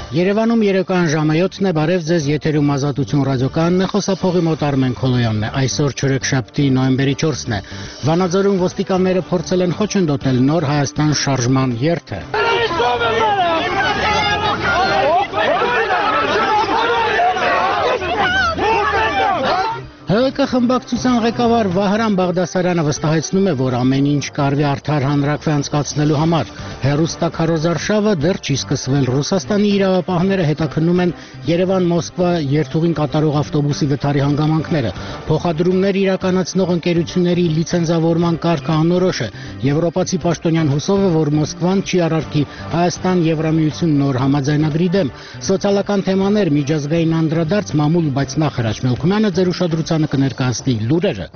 Երևանում երեկոյան ժամը 7-ն է, բարև ձեզ, եթերում Ազատություն ռադիոկայանն է, խոսափողի մոտ Արմեն Քոլոյանն է, այսօր չորեքշաբթի նոյեմբերի 4-ն է, Վանաձորում ոստիկանները փորձել են խոչընդոտել նոր Հայաստան շարժման երթը։ ՀՀԿ խմբակցության ղեկավար Վահրամ Բաղդասարյանը վստահեցնում է, որ ամեն ինչ կարվի արդար հանրաքվե անցկացնելու համար։ Հեռուստաքարոզարշավը դեռ չի սկսվել։ Ռուսաստանի իրավապահները հետաքննում են Երևան-Մոսկվա երթուղին կատարող ավտոբուսի վթարի հանգամանքները։ Փոխադրումներ իրականացնող ընկերությունների լիցենզավորման կարգը անորոշ է։ Եվրոպացի պաշտոնյան հուսով է, որ Մոսկվան չի առարկի Հայաստան-Եվրամիություն նոր համաձայնագրի դեմ։ Սոցիալական թեմաներ, միջազգային անդրադարձ, մամուլ, բայց նախ Հրաչ Մելքումյանը ձեր ուշադրությանը կներկայացնի լուրերը։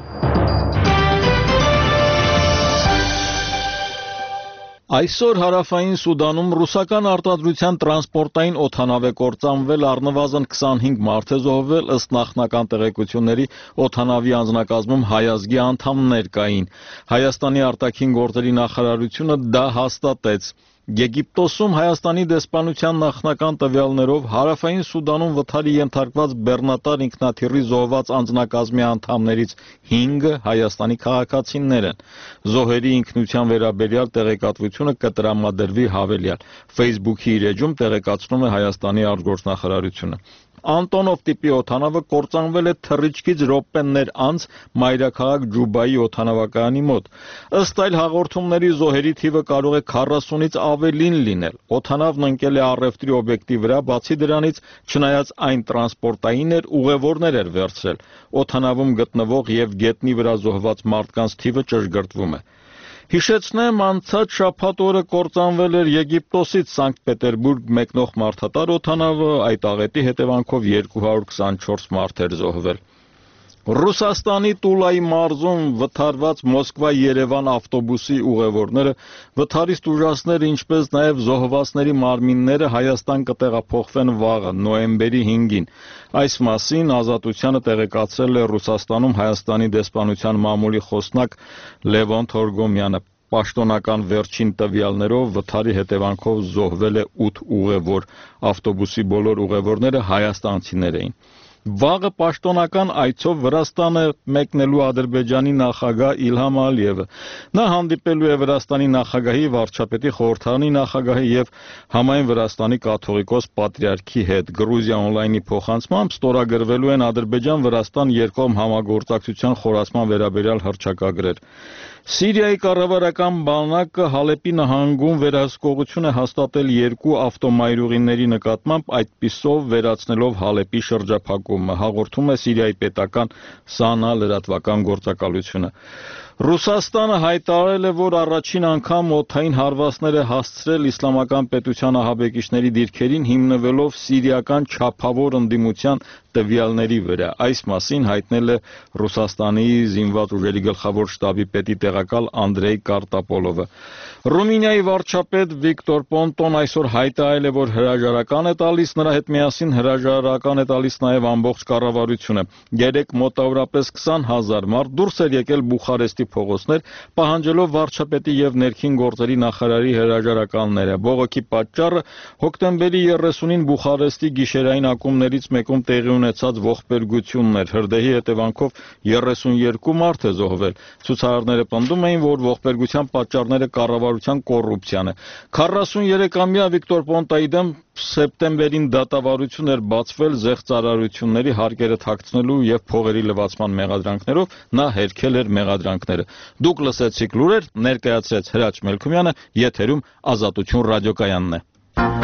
Այսօր հարավային Սուդանում ռուսական արտադրության տրանսպորտային օդանավ է կործանվել, առնվազն 25 մարդ է զոհվել, ըստ նախնական տեղեկությունների օդանավի անձնակազմում հայազգի անդամներ կային։ Հայաստանի արտաքին գործերի նախարարությունը դա հաստատեց։ Եգիպտոսում Հայաստանի դեսպանության նախնական տվյալներով հարավային Սուդանում վթարի ենթարկված բեռնատար ինքնաթիռի զոհված անձնակազմի անդամներից 5-ը Հայաստանի քաղաքացիներ են։ Զոհերի ինքնության վերաբերյալ տեղեկատվությունը կտրամադրվի հավելյալ։ Facebook-ի իր էջում տեղեկացնում է Հայաստանի արտգործնախարարությունը։ Անտոնով տիպի օդանավը կործանվել է թռիչքից րոպեներ անց մայրաքաղաք Ջուբայի օդանավակայանի մոտ։ Ըստ այլ հաղորդումների զոհերի թիվը կարող է 40-ից ավելին լինել։ Օդանավն ընկել է առևտրի օբյեկտի վրա, բացի դրանից, չնայած այն տրանսպորտային էր, ուղևորներ էր վերցրել։ Օդանավում գտնվող եւ գետնի վրա զոհված մարդկանց թիվը ճշգրտվում է։ Հիշեցնեմ, անցած շաբաթ օրը կործանվել էր Եգիպտոսից Սանկտ Պետերբուրգ մեկնող մարդատար օդանավը, այդ աղետի հետևանքով 224 մարդ էր զոհվել։ Ռուսաստանի Տուլայի մարզում վթարված Մոսկվա-Երևան ավտոբուսի ուղևորները վթարից տուժածները, ինչպես նաև զոհվածների մարմինները Հայաստան կտեղափոխվեն վաղը, նոյեմբերի 5-ին։ Այս մասին Ազատությանը տեղեկացրել է Ռուսաստանում Հայաստանի դեսպանության մամուլի խոսնակ Լևոն Թորգոմյանը։ Պաշտոնական վերջին տվյալներով վթարի հետևանքով զոհվել է 8 ուղևոր։ Ավտոբուսի բոլոր ուղևորները հայաստանցիներ էին։ Վաղը պաշտոնական այցով Վրաստան է մեկնելու Ադրբեջանի նախագահ Իլհամ Ալիևը։ Նա հանդիպելու է Վրաստանի նախագահի, վարչապետի, խորհրդարանի նախագահի եւ համայն Վրաստանի կաթողիկոս պատրիարքի հետ։ Գրուզիա օնլայնի փոխանցմամբ ստորագրվելու են Ադրբեջան-Վրաստան երկկողմ համագործակցության խորացման վերաբերյալ հռչակագրեր։ Սիրիայի կառավարական բանակը Հալեպի նահանգում վերահսկողություն է հաստատել 2 ավտոմայրուղիների նկատմամբ, այդպիսով վերացնելով Հալեպի շրջափակումը, հաղորդում է Սիրիայի պետական ՍԱՆԱ լրատվական գործակալությունը։ Ռուսաստանը հայտարարել է, որ առաջին անգամ օդային հարվածներ է հասցրել իսլամական պետության ահաբեկիչների դիրքերին, հիմնվելով սիրիական չափավոր ընդդիմության տվյալների վրա։ Այս մասին հայտնել է Ռուսաստանի զինված ուժերի գլխավոր շտաբի պետի տեղակալ Անդրեյ Կարտապոլովը։ Ռումինիայի վարչապետ Վիկտոր Պոնտոն այսօր հայտարարել է, որ հրաժարական է տալիս, նրա հետ միասին հրաժարական է տալիս նաև ամբողջ կառավարությունը։ Երեկ մոտավորապես 20,000 մարդ դուրս էր եկել Բուխարեստի փողոցներ, պահանջելով վարչապետի եւ ներքին գործերի նախարարի հրաժարականները։ Բողոքի պատճառը հոկտեմբերի 30-ին Բուխարեստի գիշերային ակումբներից մեկում տեղի ունեցած ողբերգությունն էր։ Հրդեհի հետևանքով 32 մարդ է զոհվել։ Ցուցարարները պնդում էին, որ ողբերգության պատճառները կառավարության կոռուպցիան է։ 43-ամյա Վիկտոր Պոնտայի դեմ սեպտեմբերին դատավարություն էր բացվել զեղծարարությունների հարկերը թաքցնելու եւ փողերի լվացման մեղադրանքներով, նա հերքել էր մեղադրանքները։ Դուք լսեցիք լուրեր, ներկայացրեց Հրաչ Մելքումյանը, եթերում Ազատություն ռադիոկայանն է։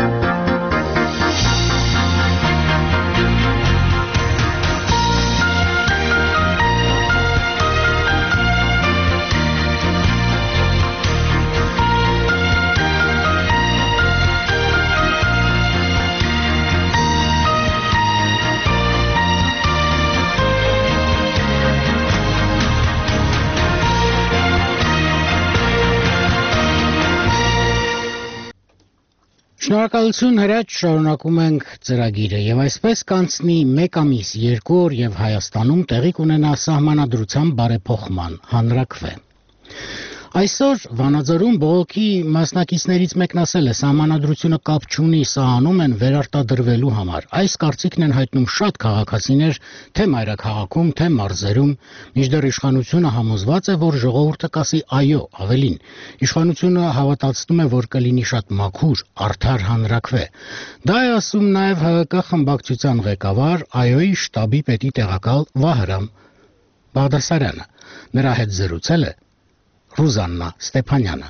Շնորհակալություն Հրաչ, շարունակում ենք ծրագիրը եւ այսպես կանցնի 1 ամիս, 2 օր եւ Հայաստանում տեղի կունենա սահմանադրության բարեփոխման հանրաքվե։ Այսօր Վանաձորում բողոքի մասնակիցներից մեկն ասել է, սահմանադրությունը կապ չունի, սա անում են վերարտադրվելու համար։ Այս կարծիքն են հայտնում շատ քաղաքացիներ, թե մայրաքաղաքում, թե մարզերում, մինչդեռ իշխանությունը համոզված է, որ ժողովուրդը կասի այո, ավելին։ Իշխանությունը հավատացնում է, որ կլինի շատ մաքուր, արդար հանրաքվե։ Դա է ասում նաև ՀՀԿ խմբակցության ղեկավար ԱՅՈ-ի շտաբի պետի տեղակալ Վահրամ Բաղդասարյանը։ Նրա հետ զրուցել է Ռուզաննա Ստեփանյանը։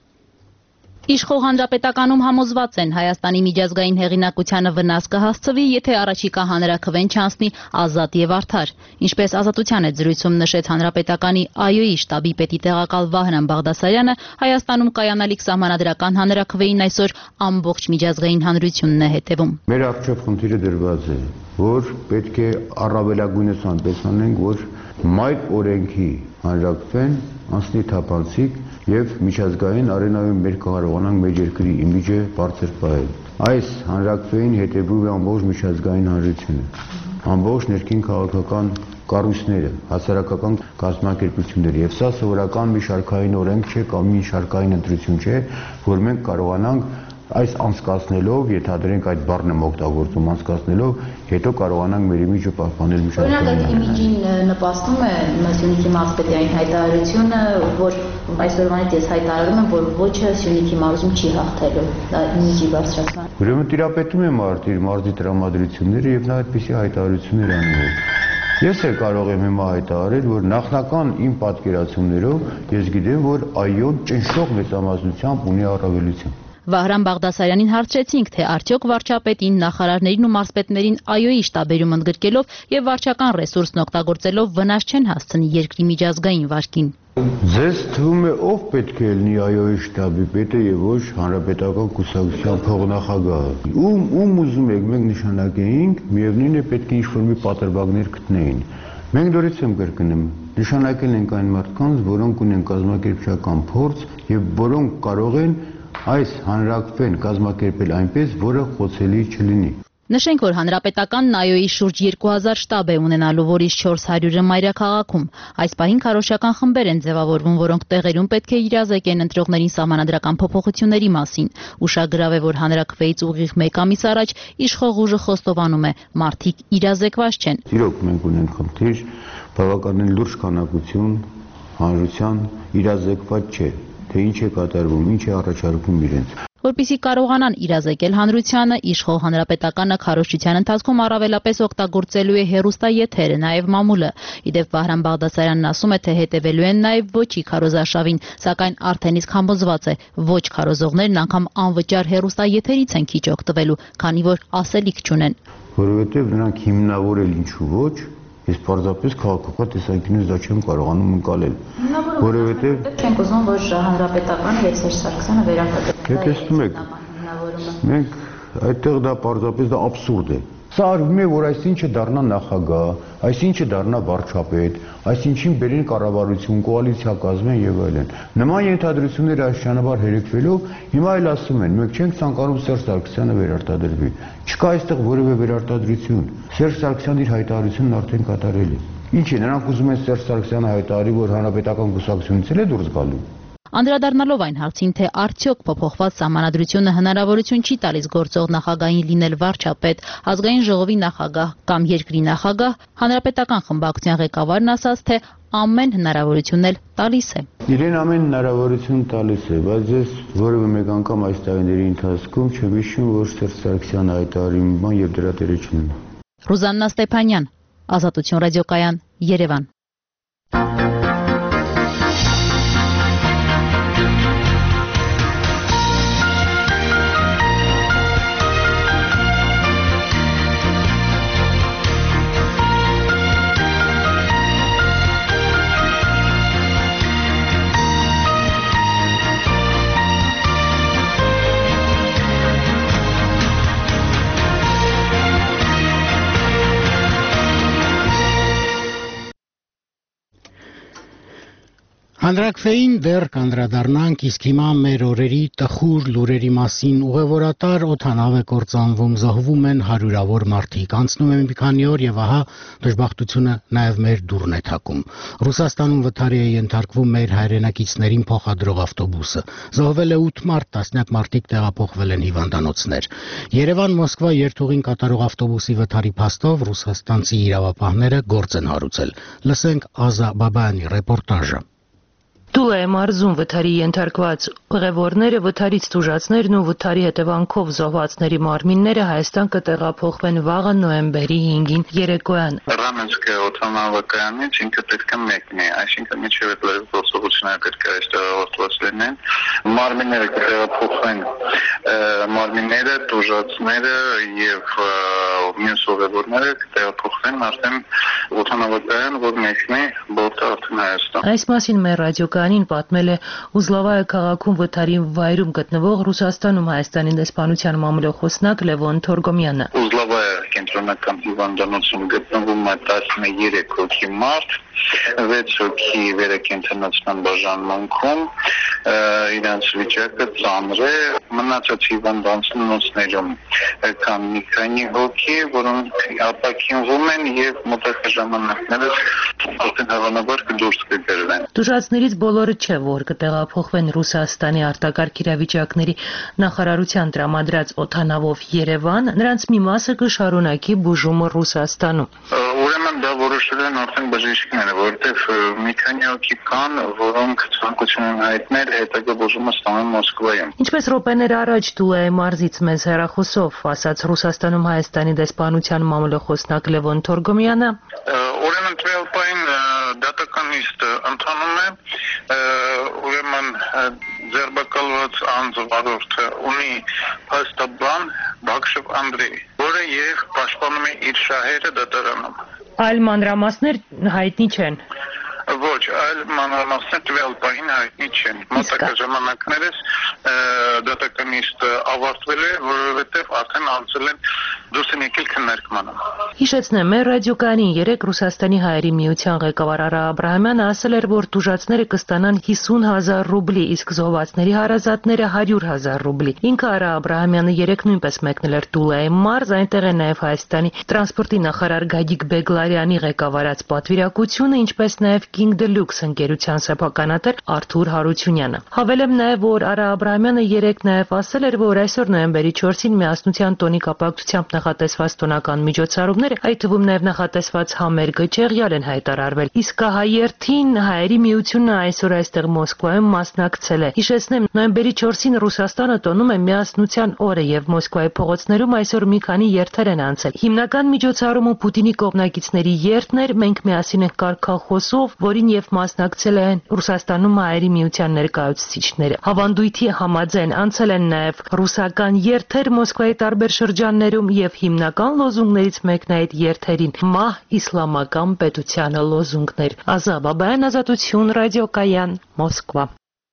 Իշխող հանրապետականում համոզված են Հայաստանի միջազգային հեղինակությանը վնաս կհասցվի, եթե առաջիկա հանրաքվեն չանցնի ազատ եւ արդար։ Ինչպես Ազատության հետ զրույցում նշեց հանրապետականի ԱՅՈ-ի շտաբի պետի տեղակալ Վահրամ Բաղդասարյանը, Հայաստանում կայանալիք սահմանադրական հանրաքվեին այսօր ամբողջ միջազգային հանրությունն է հետևում։ Մեր առջև խնդիրը դրված է, որ պետք է առավելագույնս այնպես անենք, որ մայր օրենքի հանրաքվեն անցնի թափանցիկ եւ միջազգային արենայում մեր կարողանանք մեր երկրի իմիջը բարձր պահել։ Այս հանրաքվեին հետևում է ամբողջ միջազգային հանրությունը, ամբողջ ներքին քաղաքական կառույցները, հասարակական կազմակերպությունները, եւ սա սովորական մի շարքային օրենք չէ կամ մի շարքային ընտրություն չէ, որ մենք կարողանանք այս անցկացնելով, ենթադրենք այդ բառն եմ օգտագործում, անցկացնելով, հետո կարողանանք մեր իմիջը պահպանել միջազգային։ Օրինակ, այդ իմիջին նպաստում է Սյունիքի մարզպետային հայտարարությունը, որ այսօրվանից ես հայտարարում եմ, որ ոչը Սյունիքի մարզում չի հաղթելու, դա իմիջի բարձրացման։ Ուրեմն տիրապետում է մարզի տրամադրությունները եւ նա այդպիսի հայտարարություններ անում։ Ես էլ կարող եմ հիմա հայտարարել, որ նախնական իմ պատկերացումներով ես գիտեմ, որ այո, ճնշող մեծամասնությամբ ունի առավելություն։ Վահրամ Բաղդասարյանին հարցրեցինք, թե արդյոք վարչապետին, նախարարներին ու մարզպետներին ԱՅՈ-ի շտաբերում ընդգրկելով եւ վարչական ռեսուրսն օգտագործելով վնաս չեն հասցնի երկրի միջազգային վարկին։ Ձեզ թվում է ով պետք է լինի ԱՅՈ-ի շտաբի պետը եւ ոչ հանրապետական կուսակցության փոխնախագահը։ Ում ուզում եք մենք նշանակեինք, միևնույն է պետք է ինչ-որ մի պատրվակներ գտնեին։ Մենք դորից եմ կրկնում, նշանակել ենք այն մարդկանց, որոնք ունեն կազմակերպչական փորձ եւ որոնք կարող են այս հանրաքվեն կազմակերպել այնպես, որը խոցելի չլինի։ Նշենք, որ հանրապետականն ԱՅՈ-ի շուրջ 2000 շտաբ է ունենալու, որից 400-ը մայրաքաղաքում։ Այս պահին քարոզչական խմբեր են ձևավորվում, որոնք տեղերում պետք է իրազեկեն ընտրողներին սահմանադրական փոփոխությունների մասին։ Ուշագրավ է, որ հանրաքվեից ուղիղ 1 ամիս առաջ իշխող ուժը խոստովանում է, մարդիկ իրազեկված չեն։ Իրոք մենք ունենք խնդիր, բավականին լուրջ քանակություն հանրության իրազեկված չէ, թե ինչ է կատարվում, ինչ է առաջարկում իրենց։ Որպեսզի կարողանան իրազեկել հանրությանը, իշխող հանրապետականը քարոզչության ընթացքում առավելապես օգտագործելու է հեռուստաեթերը, նաև մամուլը։ Իդեպ Վահրամ Բաղդասարյանն ասում է, թե հետևելու են նաև ոչի քարոզարշավին, սակայն արդեն իսկ համոզված է, ոչ քարոզողներն անգամ անվճար հեռուստաեթերից են քիչ օգտվելու, քանի որ ասելիք չունեն։ Որովհետև նրանք հիմնավոր էլ ինչու ոչ, ես պարզապես քաղաքական տեսանկյունից դա չեմ կարողանում ընկալել, որովհետև չենք ուզում, որ հանրապետականը եւ Սերժ Սարգսյանը վերարտադրեն։ Դե տեսնում եք, մենք այդտեղ դա պարզապես դա աբսուրդ է։ Սա արվում է, որ այսինչը դառնա նախագահ, այսինչը դառնա վարչապետ, այսինչին բերեն կառավարություն, կոալիցիա կազմեն եւ այլն։ Նման ենթադրությունները աշխանաբար հերեկվելով հիմա էլ ասում են, մենք չենք ցանկանում Սերժ Սարգսյանը վերարտադրվի։ Չկա այստեղ որևէ վերարտադրություն։ Սերժ Սարգսյանն իր հայտարարությունն արդեն կատարել է։ Ինչ է, նրանք ուզում են Սերժ Սարգսյանը հայտարարի, որ հանրապետական կուսակցությունից էլ է դուրս գալու։ Անդրադառնալով այն հարցին, թե արդյոք փոփոխված սահմանադրությունը հնարավորություն չի տալիս գործող նախագահին լինել վարչապետ, ազգային ժողովի նախագահ կամ երկրի նախագահ, հանրապետական խմբակցության ղեկավարն ասաց, թե ամեն հնարավորություն էլ տալիս է։ Իրեն ամեն հնարավորություն տալիս է, բայց ես որևէ մեկ անգամ այս տարիների ընթացքում չեմ հիշում, որ Սերժ Սարգսյանը հայտարարի մի բան եւ դրա տերը չլինի։ Ռուզաննա Ստեփանյան, Ազատություն ռադիոկայան, Երևան։ Հանրաքվեին դեռ կանդրադառնանք, իսկ հիմա մեր օրերի տխուր լուրերի մասին ուղևորատար օդանավ է կործանվում, զոհվում են հարյուրավոր մարդիկ, անցնում է մի քանի օր եւ ահա դժբախտությունը նաեւ մեր դուռն է թակում։ Ռուսաստանում վթարի է ենթարկվում մեր հայրենակիցներին փոխադրող ավտոբուսը։ Զոհվել է 8 մարդ, տասնյակ մարդիկ տեղափոխվել են հիվանդանոցներ։ Երևան-Մոսկվա երթուղին կատարող ավտոբուսի վթարի փաստով ռուսաստանցի իրավապահները գործ են հարուցել։ Լսենք Ազա Բաբայանի ռեպորտաժը։ Տուլայ մարզում վթարի ենթարկված ուղևորները, վթարից տուժածներն ու վթարի հետևանքով զոհվածների մարմինները Հայաստան կտեղափոխվեն վաղը նոյեմբերի 5-ին երեկոյան։ Ռամենսկի օդանավակայանից ինքը պետք է մեկնի, այսինքն միջև այդ գործողությունները պետք է այստեղավորված լինեն։ Մարմինները կտեղափոխվեն, մարմինները, տուժածները եւ մյուս ուղևորները կտեղափոխվեն արդեն օդանավակայան, որ մեկնի բորտը արդեն Հայաստան։ Այս մասին մեր ռադիոկայանին պատմել է Ուզլավայե քաղաքում վթարի վայրում գտնվող Ռուսաստանում Հայաստանի դեսպանության մամլոխոսնակ Լևոն Թորգոմյանը։ Ուզլավայե կենտրոնական հիվանդանոցում գտնվում է 13 հոգի մարդ, 6 հոգի վերակենդանացման բաժանմունքում, իրենց վիճակը ծանր է, մնացած հիվանդանոցներում կան մի քանի հոգի, որոնք ապաքինվում են եւ մոտակա ժամանակներս արդեն հավանաբար կդուրս կգրվեն։ Տուժածներից բոլորը չէ, որ կտեղափոխվեն Ռուսաստանի արտակարգ իրավիճակների նախարարության տրամադրած օդանավով Երևան, նրանց մի մասը կշարունակի բուժումը Ռուսաստանում։ Ուրեմն դա որոշել են արդեն բժիշկները, որովհետև մի քանի հոգի կան, որոնք ցանկություն են հայտնել հետագա բուժումը ստանալ Մոսկվայում։ Ինչպես րոպեներ առաջ Տուլայե մարզից մեզ հեռախոսով ասաց Ռուսաստանում Հայաստանի դեսպանության մամլոխոսնակ Լևոն Թորգոմյանը, ուրեմն տվյալային դատականիստը ընթանում է, ուրեմն ձերբակալված անձ վարորդը ունի փաստաբան Բաքշև Անդրեյ, որը եւ պաշտպանում է իր շահերը դատարանում։ Այլ մանրամասներ հայտնի չեն։ Ոչ, այլ մանրամասներ տվյալային հայտնի չեն։ Մոտակա ժամանակներս դատականիստը ավարտվել է, որովհետև արդեն անցել են դուրս են եկել քննարկմանը։ Հիշեցնեմ, մեր ռադիոկայանին 3 Ռուսաստանի հայերի միության ղեկավար Արա Աբրահամյանը ասել էր, որ տուժածները կստանան 50,000 ռուբլի, իսկ զոհվածների հարազատները 100,000 ռուբլի։ Ինքը Արա Աբրահամյանը 3 նույնպես մեկնել էր Տուլայե մարզ, այնտեղ է նաև Հայաստանի տրանսպորտի նախարար Գագիկ Բեգլարյանի ղեկավարած պատվիրակությունը, ինչպես նաև King Deluxe ընկերության սեփականատեր Արթուր Հարությունյանը։ Հավելեմ նաև, որ Արա Աբրահամյանը 3 նաև ասել էր, որ այսօր նոյեմբերի 4-ին միասնության տոնի կապակցությամբ նախատեսված տոնական միջոցառումները, այդ թվում նաև նախատեսված համերգը Չեղյալ են հայտարարվել։ Իսկ հայերթին հայերի միությունը այսօր այստեղ Մոսկվայում մասնակցել է։ Հիշեցնեմ, նոյեմբերի 4-ին Ռուսաստանը տոնում է միասնության օրը եւ Մոսկվայի փողոցներում այսօր մի քանի երթեր են անցել։ Հիմնական միջոցառումը Պուտինի կողմնակիցների երթն էր, մենք միասին ենք կարգախոսով, որին եւ մասնակցել են Ռուսաստանում հայերի միության ներկայացուցիչները։ Հավանդույթի համաձայն անցել են նաեւ ռուսական երթեր Մոսկվայի տարբեր շրջաններում եւ հիմնական լոզունգներից մեկն այդ երթերին մահ իսլամական պետությանը լոզունգներ։ Ազա Բաբայան, Ազատություն, ռադիոկայան, Մոսկվա։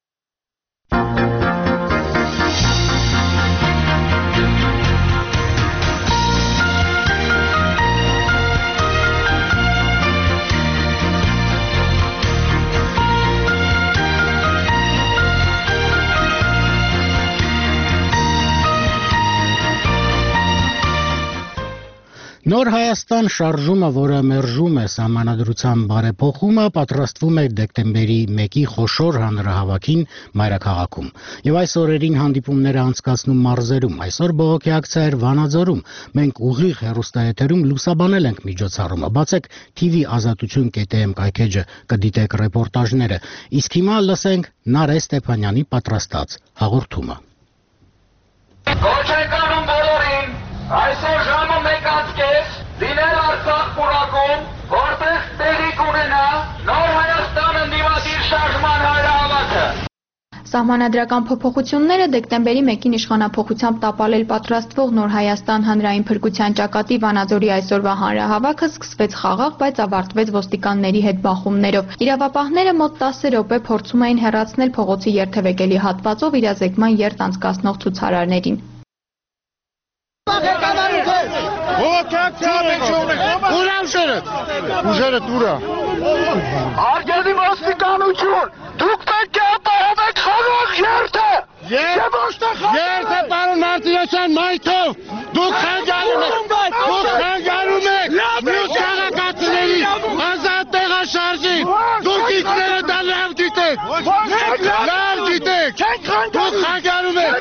Նոր Հայաստան շարժումը, որը մերժում է սահմանադրության բարեփոխումը, պատրաստվում է դեկտեմբերի 1-ի խոշոր հանրահավաքին մայրաքաղաքում։ Եվ այս օրերին հանդիպումներ է անցկացնում մարզերում։ Այսօր բողոքի ակցիա էր Վանաձորում։ Մենք ուղիղ հեռուստաեթերում լուսաբանել ենք միջոցառումը։ Բացեք TV Ազատություն.am կայքեջը, կդիտեք ռեպորտաժները։ Իսկ հիմա լսենք Նարէ Ստեփանյանի պատրաստած հաղորդումը։ Կոչեկանում բոլորին այսօր ժամը 1:30 լինել Արցախ պուրակում, որտեղ տեղի կունենա Նոր Հայաստան ընդդիմադիր շարժման հանրահավաքը։ Սահմանադրական փոփոխությունները դեկտեմբերի 1-ին իշխանափոխությամբ տապալել պատրաստվող Նոր Հայաստան հանրային փրկության ճակատի Վանաձորի այսօրվա հանրահավաքը սկսվեց խաղաղ, բայց ավարտվեց ոստիկանների հետ բախումներով։ Իրավապահները մոտ 10 րոպե փորձում էին հեռացնել փողոցի երթևեկելի հատվածով իրազեկման երթ անցկացնող ցուցարարներին։ Ուժերը դուրա։ Արգելի ոստիկանություն, դուք պետք է ապահովեք խաղաղ երթը։ Երթը պարոն Մարտիրոսյան մայթով դուք խանգարում եք մյուս քաղաքացիների ազատ տեղաշարժի դուք ինքները դա լավ գիտեք դուք խանգարում եք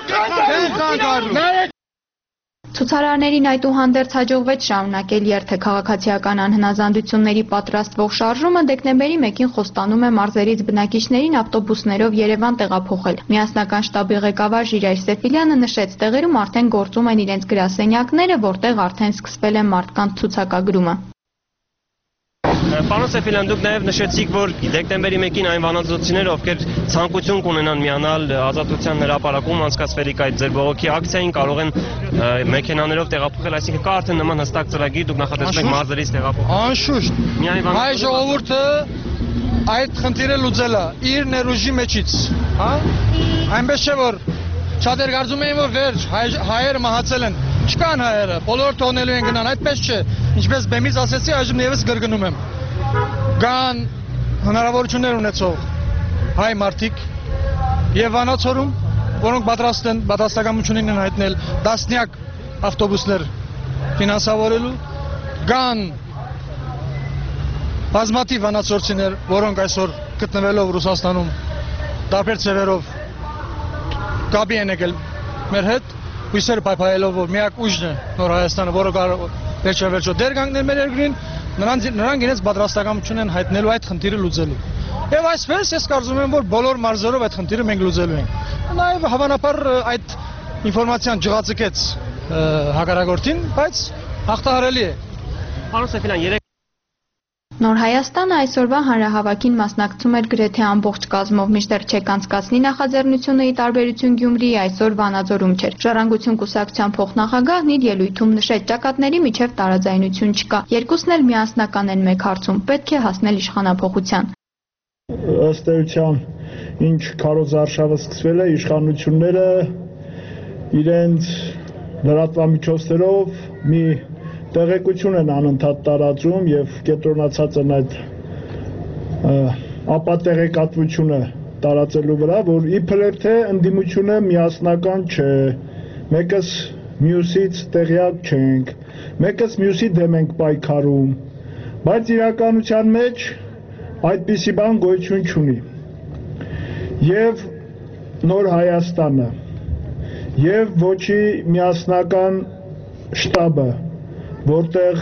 Ցուցարարներին այդուհանդերձ հաջողվեց շարունակել երթը քաղաքացիական անհնազանդությունների պատրաստվող շարժումը դեկտեմբերի 1-ին խոստանում է մարզերից բնակիչներին ավտոբուսներով Երևան տեղափոխել։ Միասնական շտաբի ղեկավար Ժիրայր Սեֆիլյանը նշեց, տեղերում արդեն գործում են իրենց գրասենյակները, որտեղ արդեն սկսվել է մարդկանց ցուցակագրումը։ Պարոն Սեֆիլյան, դուք նաև նշեցիք, որ դեկտեմբերի 1-ին այն վանաձորցիները, ովքեր ցանկություն կունենան միանալ ազատության հրապարակում անցկացվելիք այդ ձեր բողոքի ակցիային, կարող են մեքենաներով տեղափոխել, այսինքն կա արդեն նման հստակ ծրագիր, դուք նախատեսում եք մարզերից տեղափոխել։ Անշուշտ։ Հայ ժողովուրդը այդ խնդիրը լուծել է իր ներուժի մեջից, հա? Այնպես չէ որ շատեր կարծում էին, որ վերջ հայերը մահացել են։ Չկան հայերը, բոլորը թողնելու են գնան, այդպես չէ։ Ինչպես բեմից ասեցի, այժմ եւս կրկնում եմ։ Կան հնարավորություններ ունեցող հայ մարդիկ եւ Վանաձորում, որոնք պատրաստ են պատասխանատվություն են հայտնել տասնյակ ավտոբուսներ ֆինանսավորելու, կան բազմաթիվ վանաձորցիներ, որոնք այսօր գտնվելով Ռուսաստանում տարբեր ծևերով կապի են եկել մեր հետ, հույսեր պայփայելով, որ միակ ուժն է Նոր Հայաստանը, որը կարող վերջո դեր կանգնել մեր երկրին, նրանք իրենց պատրաստակամություն են հայտնելու այդ խնդիրը լուծելու։ Եվ այսպես ես կարծում եմ, որ բոլոր մարզերով այդ խնդիրը մենք լուծելու ենք։ Նաև հավանաբար այդ ինֆորմացիան ջղացկեց հակառակորդին, բայց հաղթահարելի է։ Պարոն Սեֆիլյան, Նոր Հայաստանը այսօրվա հանրահավաքին մասնակցում էր գրեթե ամբողջ կազմով, մինչդեռ չեք անցկացնի նախաձեռնությունը ի տարբերություն Գյումրիի այսօր Վանաձորում չէր։ Ժառանգություն կուսակցության փոխնախագահն իր ելույթում նշեց, ճակատների միջև տարաձայնություն չկա։ Երկուսն էլ միասնական են մեկ հարցում, պետք է հասնել իշխանափոխության։ Ըստ էության, ինչ քարոզարշավը սկսվել է, իշխանությունները իրենց լրատվամիջոցներով մի տեղեկություն են անընդհատ տարածում եւ կենտրոնացած են այդ ապատեղեկատվությունը տարածելու վրա, որ իբրև թե ընդդիմությունը միասնական չէ, մեկս մյուսից տեղյակ չենք, մեկս մյուսի դեմ ենք պայքարում, բայց իրականության մեջ այդպիսի բան գոյություն չունի։ Եվ Նոր Հայաստանը եւ ոչի միասնական շտաբը, որտեղ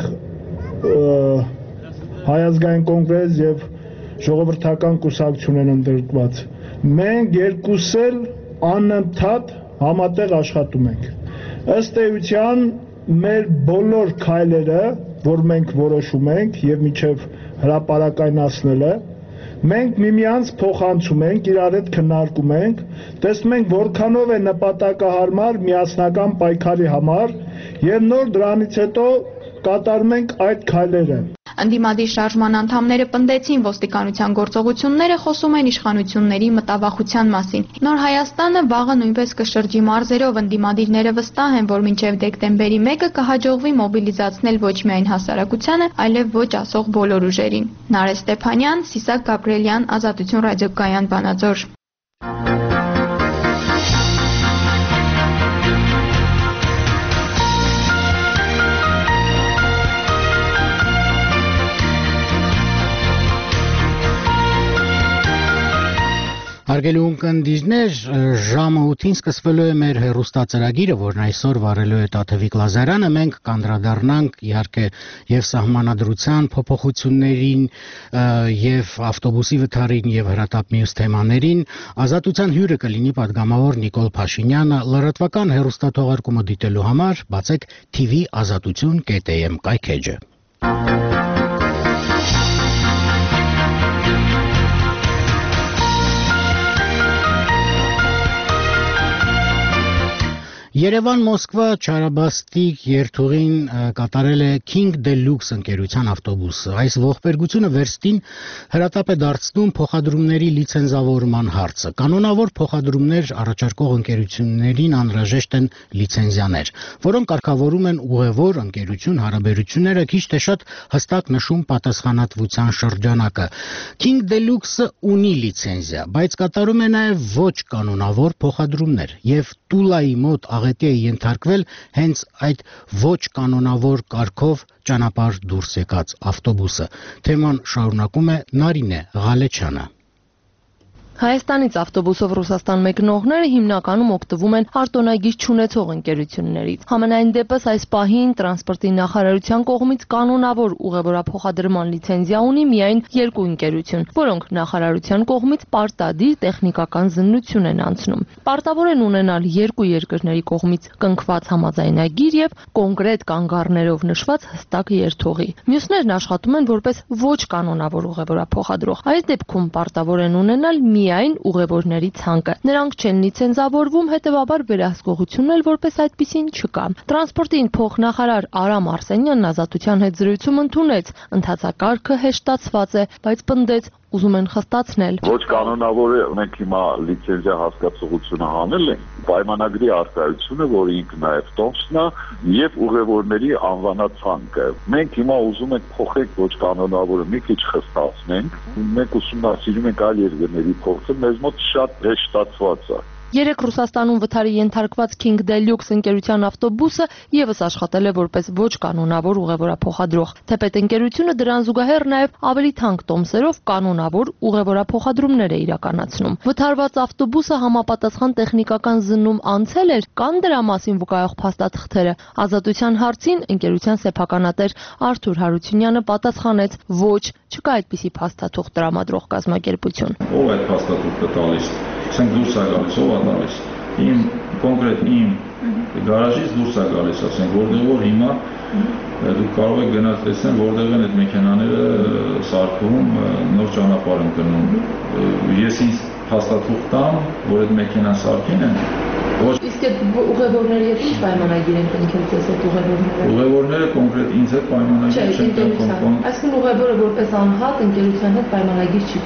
Հայազգային կոնգրես եւ ժողովրդական կուսակցություն են ընդգրկված։ Մենք երկուս էլ անընդհատ համատեղ աշխատում ենք։ Ըստ էության մեր բոլոր քայլերը, որ մենք որոշում ենք եւ միջև հրապարակայնացնելը, մենք միմյանց փոխանցում ենք, իրար հետ քննարկում ենք, տեսնում ենք որքանով է նպատակահարմար միասնական պայքարի համար եւ նոր դրանից հետո կատարում ենք այդ քայլերը։ Ընդդիմադիր շարժման անդամները պնդեցին ոստիկանության գործողությունները խոսում են իշխանությունների մտավախության մասին։ Նոր Հայաստանը վաղը նույնպես կշրջի մարզերով, ընդդիմադիրները վստահ են, որ մինչև դեկտեմբերի 1-ը կհաջողվի մոբիլիզացնել ոչ միայն հասարակությանը, այլև ոչ ասող բոլոր ուժերին։ Նարէ Ստեփանյան, Սիսակ Գաբրելյան, Ազատություն ռադիոկայան, Վանաձոր։ Հարգելի ունկնդիրներ, ժամը 8-ին սկսվելու է մեր հեռուստածրագիրը, որն այսօր վարելու է Տաթևիկ Լազարյանը, մենք կանդրադառնանք իհարկե եւ սահմանադրության փոփոխություններին եւ ավտոբուսի վթարին եւ հրատապ մյուս թեմաներին։ Ազատության հյուրը կլինի պատգամավոր Նիկոլ Փաշինյանը, լրատվական հեռուստաթողարկումը դիտելու համար բացեք tv-azatutun.am կայքեջը։ Երևան-Մոսկվա Չարաբաստիկ երթուղին կատարել է King Deluxe ընկերության ավտոբուսը։ Այս ողբերգությունը վերստին հրատապ է դարձնում փոխադրումների լիցենզավորման հարցը։ Կանոնավոր փոխադրումներ առաջարկող ընկերություններին անհրաժեշտ են լիցենզիաներ, որոնք կարգավորում են ուղևոր ընկերություն հարաբերությունները, քիչ թե շատ հստակ նշում պատասխանատվության շրջանակը։ King Deluxe-ը ունի լիցենզիա, բայց կատարում է նաև ոչ կանոնավոր փոխադրումներ եւ Տուլայի մոտ աղետի է ենթարկվել հենց այդ ոչ կանոնավոր կարգով ճանապարհ դուրս եկած ավտոբուսը։ Թեման շարունակում է Նարինե Ղալեչյանը։ Հայաստանից ավտոբուսով Ռուսաստան մեկնողները հիմնականում օգտվում են արտոնագիր չունեցող ընկերություններից։ Համենայն դեպս այս պահին տրանսպորտի նախարարության կողմից կանոնավոր ուղևորափոխադրման լիցենզիա ունի միայն 2 ընկերություն, որոնք նախարարության կողմից պարտադիր տեխնիկական զննություն են անցնում։ Պարտավոր են ունենալ 2 երկրների կողմից կնքված համաձայնագիր եւ կոնկրետ կանգառներով նշված հստակ երթուղի։ Մյուսներն աշխատում են որպես ոչ կանոնավոր ուղևորափոխադրող։ Այս դեպքում պարտավոր են ունենալ միայն ուղևորների ցանկը։ Նրանք չեն լիցենզավորվում, հետևաբար վերահսկողությունն էլ որպես այդպիսին չկա։ Տրանսպորտի փոխնախարար Արամ Արսենյանն Ազատության հետ զրույցում ընդունեց, ընթացակարգը հեշտացված է, բայց պնդեց, ուզում են խստացնել։ Ոչ կանոնավոր է, մենք հիմա լիցենզիա հասկացողությունը հանել ենք, պայմանագրի արկայությունը, որը ինքը նաև տոմսն է, եւ ուղևորների անվանացանկը։ Մենք հիմա ուզում ենք փոխել ոչ կանոնավորը մի քիչ խստացնենք, մենք ուսումնասիրում ենք այլ երկրների փոխը, մեզ մոտ շատ հեշտացված է։ Երեք Ռուսաստանում վթարի ենթարկված King Deluxe ընկերության ավտոբուսը եւս աշխատել է որպես ոչ կանոնավոր ուղևորափոխադրող։ Թեպետ ընկերությունը դրան զուգահեռ նաեւ ավելի թանկ տոմսերով կանոնավոր ուղևորափոխադրումներ է իրականացնում։ Վթարված ավտոբուսը համապատասխան տեխնիկական զննում անցել էր, կան դրա մասին վկայող փաստաթղթերը։ Ազատության հարցին ընկերության սեփականատեր Արթուր Հարությունյանը պատասխանեց. ոչ, չկա այդպիսի փաստաթուղթ տրամադրող կազմակերպություն։ Ով այդ փաստաթուղթը տալիս։ Ասենք դուրս է գալիս, ով է տալիս։ Կոնկրետ իմ գարաժից դուրս է գալիս, ասենք, որտեղ որ հիմա դուք կարող եք գնալ տեսնել, որտեղ են այդ մեքենաները սարքում, նոր ճանապարհ են գնում։ Ես ինձ փաստաթուղթ տամ, որ այդ մեքենան սարքին են։ Իսկ այդ ուղևորների հետ ինչ պայմանագիր են կնքել ձեզ այդ ուղևորները։ Ուղևորները կոնկրետ ինձ հետ պայմանագիր չեն կնքում։ Այսինքն ուղևորը որպես անհատ ընկերության հետ պայմանագիր չի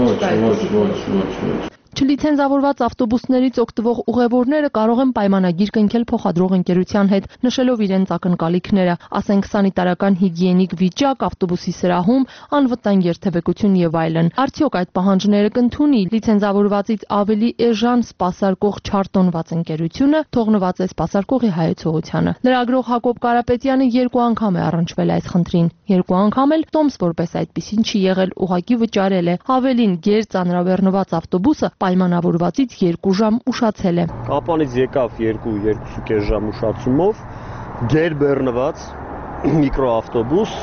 կնքել։ Ոչ։ Չլիցենզավորված ավտոբուսներից օգտվող ուղևորները կարող են պայմանագիր կնքել փոխադրող ընկերության հետ, նշելով իրենց ակնկալիքները, ասենք սանիտարական հիգիենիկ վիճակ, ավտոբուսի սրահում, անվտանգ երթևեկություն եւ այլն։ Արդյոք այդ պահանջները կընդունի լիցենզավորվածից ավելի էժան սպասարկող չարտոնված ընկերությունը, թողնված է սպասարկողի հայեցողությանը։ Լրագրող Հակոբ Կարապետյանը 2 անգամ է առնչվել այս խնդրին։ 2 անգամ էլ տոմս որպես այդպիսին չի եղել, ուղղակի վճարել է։ Ավելին գեր ծանրաբեռնված ավտոբուսը պայմանավորվածից 2 ժամ ուշացել է։ Կապանից եկավ 2-2.5 ժամ ուշացումով, գեր բեռնված միկրոավտոբուս,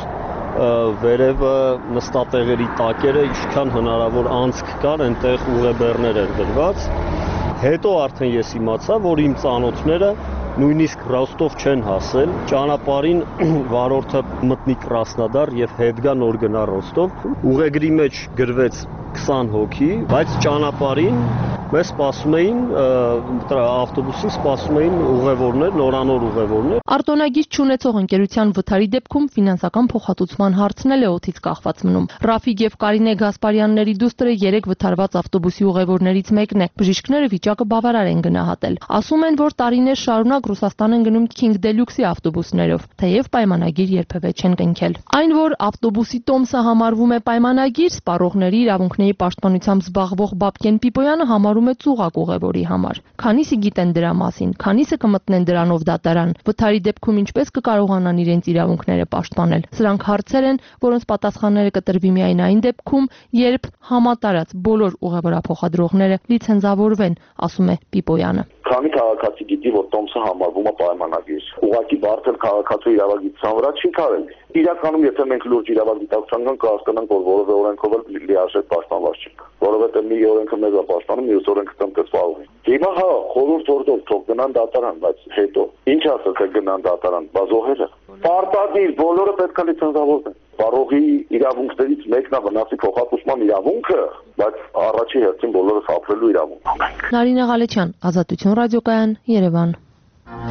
վերևը նստատեղերի տակերը ինչքան հնարավոր անցք կար, այնտեղ ուղեբեռներ էր դրված։ Հետո արդեն ես իմացա, որ իմ ծանոթները նույնիսկ Ռոստով չեն հասել, ճանապարհին վարորդը մտնի Կրասնոդար եւ հետ գա նոր գնա Ռոստով։ Ուղեգրի մեջ գրվեց 20 հոգի, բայց ճանապարհին մեզ սպասում էին ավտոբուսին սպասում էին ուղևորներ, նորանոր ուղևորներ։ Արտոնագիր չունեցող ընկերության վթարի դեպքում ֆինանսական փոխհատուցման հարցն էլ է օդից կախված մնում։ Ռաֆիկ եւ Կարինե Գասպարյանների դուստրը 3 վթարված ավտոբուսի ուղևորներից մեկն է։ Բժիշկները վիճակը բավարար են գնահատել։ Ասում են, որ տարիներ շարունակ Ռուսաստան են գնում King Deluxe-ի ավտոբուսներով, թեև պայմանագիր երբևէ չեն կնքել։ Այն, որ ավտոբուսի տոմսը համարվում է պայմանագիր, սպառողների իրավունքների պաշտպանությամբ զբաղվող Բաբկեն Պիպոյանը համարում է ծուղակ ուղևորի համար։ Քանիսը գիտեն դրա մասին, քանիսը կմտնեն դրանով դատարան, վթարի դեպքում ինչպես կկարողանան իրենց իրավունքները պաշտպանել։ Սրանք հարցեր են, որոնց պատասխանները կտրվի միայն այն դեպքում, երբ համատարած բոլոր ուղևորափոխադրողները լիցենզավորվեն, ասում է Պիպոյանը։ Քանի քաղաքացի գիտի, որ տոմսը համարվում է պայմանագիր, ուղղակի բարձր քաղաքացու իրավագիտության վրա չի կարելի։ Իրականում, եթե մենք լուրջ իրավագիտակցության կան, կհասկանանք, որ որևէ օրենքով էլ լիարժեք պաշտպանված չենք, որովհետև մի օրենքը մեզ է պաշտպանում, մյուս օրենքը տնտեսվող է։ Հիմա խորհուրդ օրդով թող գնան դատարան, բայց հետո ինչ ասած է գնան դատարան, բազողերը։ Պարտադիր բոլորը պետք է լիցենզավորվեն։ Բարողի իրավունքներից մեկն է վնասի փոխհատուցման իրավունքը, բայց առաջի հերթին բոլորը սափրելու իրավունք ունենք։ Նարինե Ղալեչյան, Ազատություն ռադիոկայան, Երևան։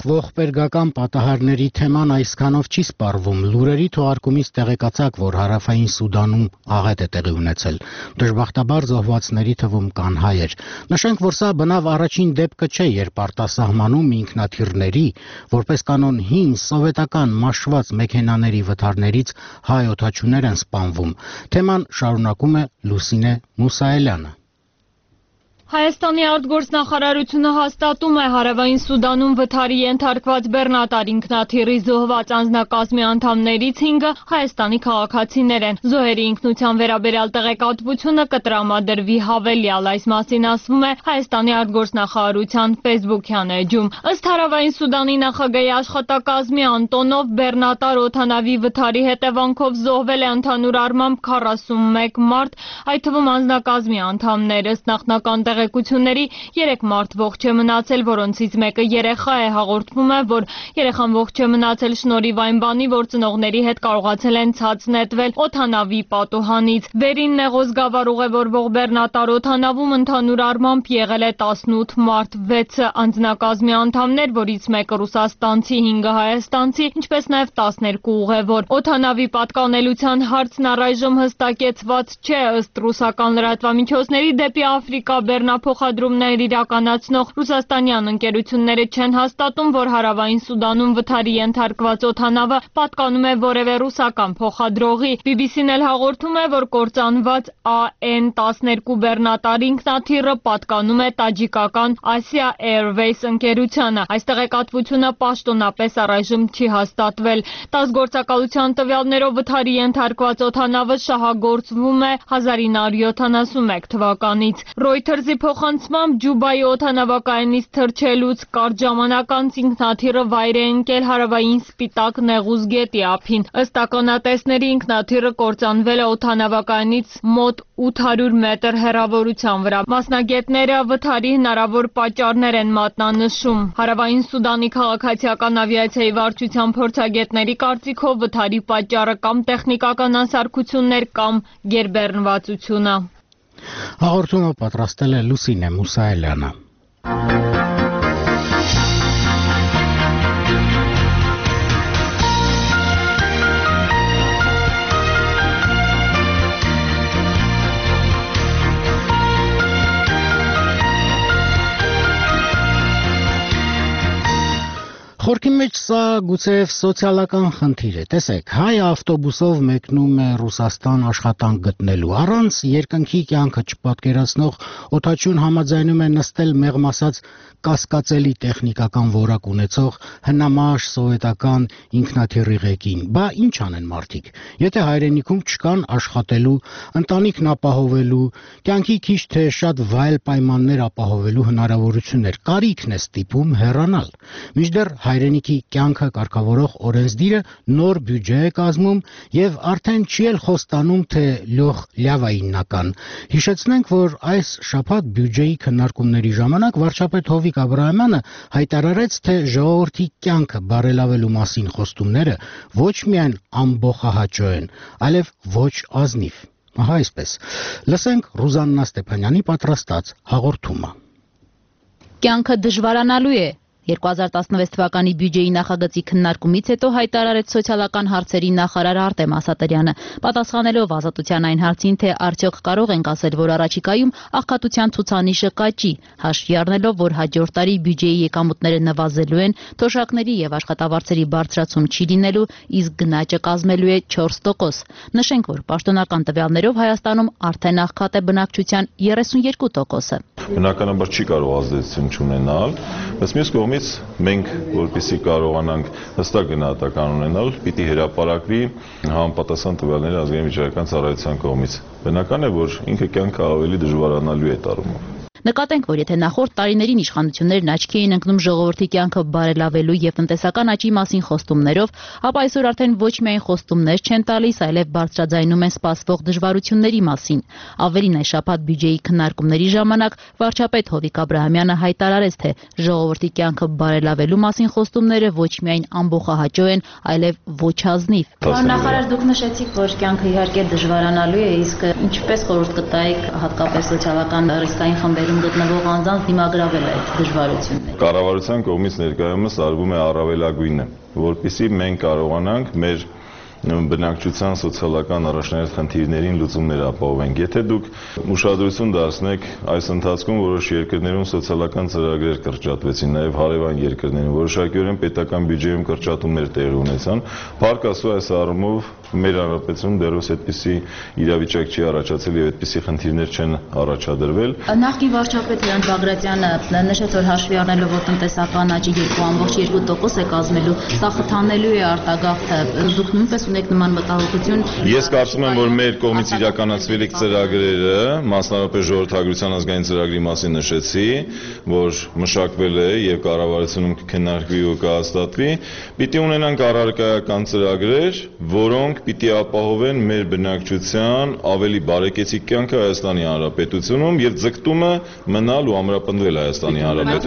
ողբերգական պատահարների թեման այսքանով չի սպառվում։ Լուրերի թողարկումից տեղեկացաք, որ Հարավային Սուդանում աղետ է տեղի ունեցել։ Դժբախտաբար զոհվածների թվում կան հայեր։ Նշենք, որ սա բնավ առաջին դեպքը չէ, երբ արտասահմանում ինքնաթիռների, որպես կանոն հին սովետական մաշված մեքենաների վթարներից հայ օդաչուներ են սպանվում։ Թեման շարունակում է Լուսինե Մուսայելյանը։ Հայաստանի արտգործնախարարությունը հաստատում է Հարավային Սուդանում վթարի ենթարկված բեռնատար ինքնաթիռի զոհված անձնակազմի անդամներից 5-ը Հայաստանի քաղաքացիներ են։ Զոհերի ինքնության վերաբերյալ տեղեկատվությունը կտրամադրվի հավելյալ, այս մասին ասվում է Հայաստանի արտգործնախարարության Facebook-յան էջում։ Ըստ Հարավային Սուդանի նախագահի աշխատակազմի Անտոնով բեռնատար օդանավի վթարի հետևանքով զոհվել է ընդհանուր առմամբ 41 մարդ, այդ թվում անձնակազմի անդամներ, ըստ նախնական տեղեկությունների 3 մարդ ողջ է մնացել, որոնցից մեկը երեխա է։ Հաղորդվում է, որ երեխան ողջ է մնացել շնորհիվ այն բանի, որ ծնողների հետ կարողացել են ցած նետվել օդանավի պատուհանից։ Վերին նեղոզ գավառ ուղևորվող բեռնատար օդանավում ընդհանուր առմամբ եղել է 18 մարդ, 6-ը անձնակազմի անդամներ, որից մեկը ռուսաստանցի, 5-ը հայաստանցի, ինչպես նաև 12 ուղևոր։ Օդանավի պատկանելության հարցն առայժմ հստակեցված չէ, ըստ ռուսական լրատվամիջոցների դեպի Աֆրիկա բեռնափոխադրումներ իրականացնող ռուսաստանյան ընկերությունները չեն հաստատում, որ Հարավային Սուդանում վթարի ենթարկված օդանավը պատկանում է որևէ ռուսական փոխադրողի։ BBC-ն էլ հաղորդում է, որ կործանված AN-12 բեռնատար ինքնաթիռը պատկանում է տաջիկական Asia Airways ընկերությանը։ Այս տեղեկատվությունը պաշտոնապես առայժմ չի հաստատվել։ ՏԱՍՍ գործակալության տվյալներով վթարի ենթարկված օդանավը շահագործվում է 1971 թվականից։ Reuters-ի փոխանցմամբ Ջուբայի օդանավակայանից թռչելուց կարճ ժամանակ անց ինքնաթիռը վայր է ընկել հարավային Սպիտակ Նեղուզ գետի ափին։ Ըստ ականատեսների ինքնաթիռը կործանվել է օդանավակայանից մոտ 800 մետր հեռավորության վրա։ Մասնագետները վթարի հնարավոր պատճառներ են մատնանշում։ Հարավային Սուդանի քաղաքացիական ավիացիայի վարչության փորձագետների կարծիքով վթարի պատճառը կամ տեխնիկական անսարքություններ կամ գերբեռնվածությունը։ Հաղորդումը պատրաստել է Լուսինե Մուսայելյանը։ Խորքի մեջ սա գուցեև սոցիալական խնդիր է։ Տեսեք, հայ ավտոբուսով մեկնում է Ռուսաստան աշխատանք գտնելու։ Առանց երկնքի կյանքը չպատկերացնող օդաչուն համաձայնում է նստել մեղմ ասած կասկածելի տեխնիկական որակ ունեցող հնամաշ սովետական ինքնաթիռի ղեկին։ Բա ինչ անեն մարդիկ։ Եթե հայրենիքում չկան աշխատելու, ընտանիքն ապահովելու, կյանքի քիչ թե շատ վայել պայմաններ ապահովելու հնարավորություններ, կարիքն է ստիպում հեռանալ։ Մինչդեռ հայրենիքի կյանքը կարգավորող օրենսդիրը նոր բյուջե է կազմում եւ արդեն չի էլ խոստանում, թե լյոխ լյավայիննական։ Հիշեցնենք, որ այս շաբաթ բյուջեի քննարկումների ժամանակ վարչապետ Հովիկ Աբրահամյանը հայտարարեց, թե ժողովրդի կյանքը բարելավելու մասին խոստումները ոչ միայն ամբողջահաճո են, այլև ոչ ազնիվ։ Ահա այսպես։ Լսենք Ռուզաննա Ստեփանյանի պատրաստած հաղորդումը։ Կյանքը դժվարանալու է։ 2016 թվականի բյուջեի նախագծի քննարկումից հետո հայտարարեց սոցիալական հարցերի նախարար Արտեմ Ասատրյանը, պատասխանելով Ազատության այն հարցին, թե արդյոք կարող ենք ասել, որ առաջիկայում աղքատության ցուցանիշը կաճի, հաշվի առնելով, որ հաջորդ տարի բյուջեի եկամուտները նվազելու են, թոշակների եւ աշխատավարձերի բարձրացում չի լինելու, իսկ գնաճը կազմելու է 4%։ Նշենք, որ պաշտոնական տվյալներով Հայաստանում արդեն աղքատ է բնակչության 32%-ը։ Բնականաբար չի կարող ազդեցություն չունենալ, բայց մյուս կողմից մենք, որպեսզի կարողանանք հստակ գնահատական ունենալ, պիտի հրապարակվի համապատասխան տվյալները ազգային վիճակական ծառայության կողմից։ Բնական է, որ ինքը կյանքը ավելի դժվարանալու է տարումով։ Նկատենք, որ եթե նախորդ տարիներին իշխանություններն աչքի էին ընկնում ժողովրդի կյանքը բարելավելու եւ տնտեսական աճի մասին խոստումներով, ապա այսօր արդեն ոչ միայն խոստումներ չեն տալիս, այլև բարձրաձայնում են սպասվող դժվարությունների մասին։ Ավելին, այս շաբաթ բյուջեի քննարկումների ժամանակ վարչապետ Հովիկ Աբրահամյանը հայտարարեց, թե ժողովրդի կյանքը բարելավելու մասին խոստումները ոչ միայն ամբողջահաճո են, այլև ոչ ազնիվ։ Պարոն նախարար, դուք նշեցիք, որ կյանքը իհարկե դժվարանալու է, իսկ ինչպես խորհուրդ կտայիք հատկապես սոցիալական ռիսկային խմբերում գտնվող անձանց դիմագրավել այդ դժվարությունները։ կառավարության կողմից ներկայումս արվում է առավելագույնը, որպեսզի մենք կարողանանք մեր բնակչության սոցիալական առաջնային խնդիրներին լուծումներ ապահովենք։ Եթե դուք ուշադրություն դարձնեք, այս ընթացքում որոշ երկրներում սոցիալական ծրագրեր կրճատվեցին, նաև հարևան երկրներում որոշակիորեն պետական բյուջեում կրճատումներ տեղի ունեցան։ Փառք Աստծո, այս առումով մեր հանրապետությունում դեռևս այդպիսի իրավիճակ չի առաջացել եւ այդպիսի խնդիրներ չեն առաջադրվել։ Նախկին վարչապետ Լեոնիդ Բագրատյանը նշեց, որ հաշվի առնելով, որ տնտեսական աճի 2.2% է կազմելու, սա խթանելու է արտագաղթը։ Դուք նույնպես ունեք նման մտահոգություն։ Ես կարծում եմ, որ մեր կողմից իրականացվելիք ծրագրերը, մասնավորապես ժողովրդագրության ազգային ծրագրի մասին նշեցի, որ մշակվել է եւ կառավարությունում կքննարկվի ու կհաստատվի, պիտի ունենանք առարկայական ծրագրեր, որոնք պիտի ապահովեն մեր բնակչության ավելի բարեկեցիկ կյանքը Հայաստանի Հանրապետությունում եւ ձգտումը մնալ ու ամրապնդվել Հայաստանի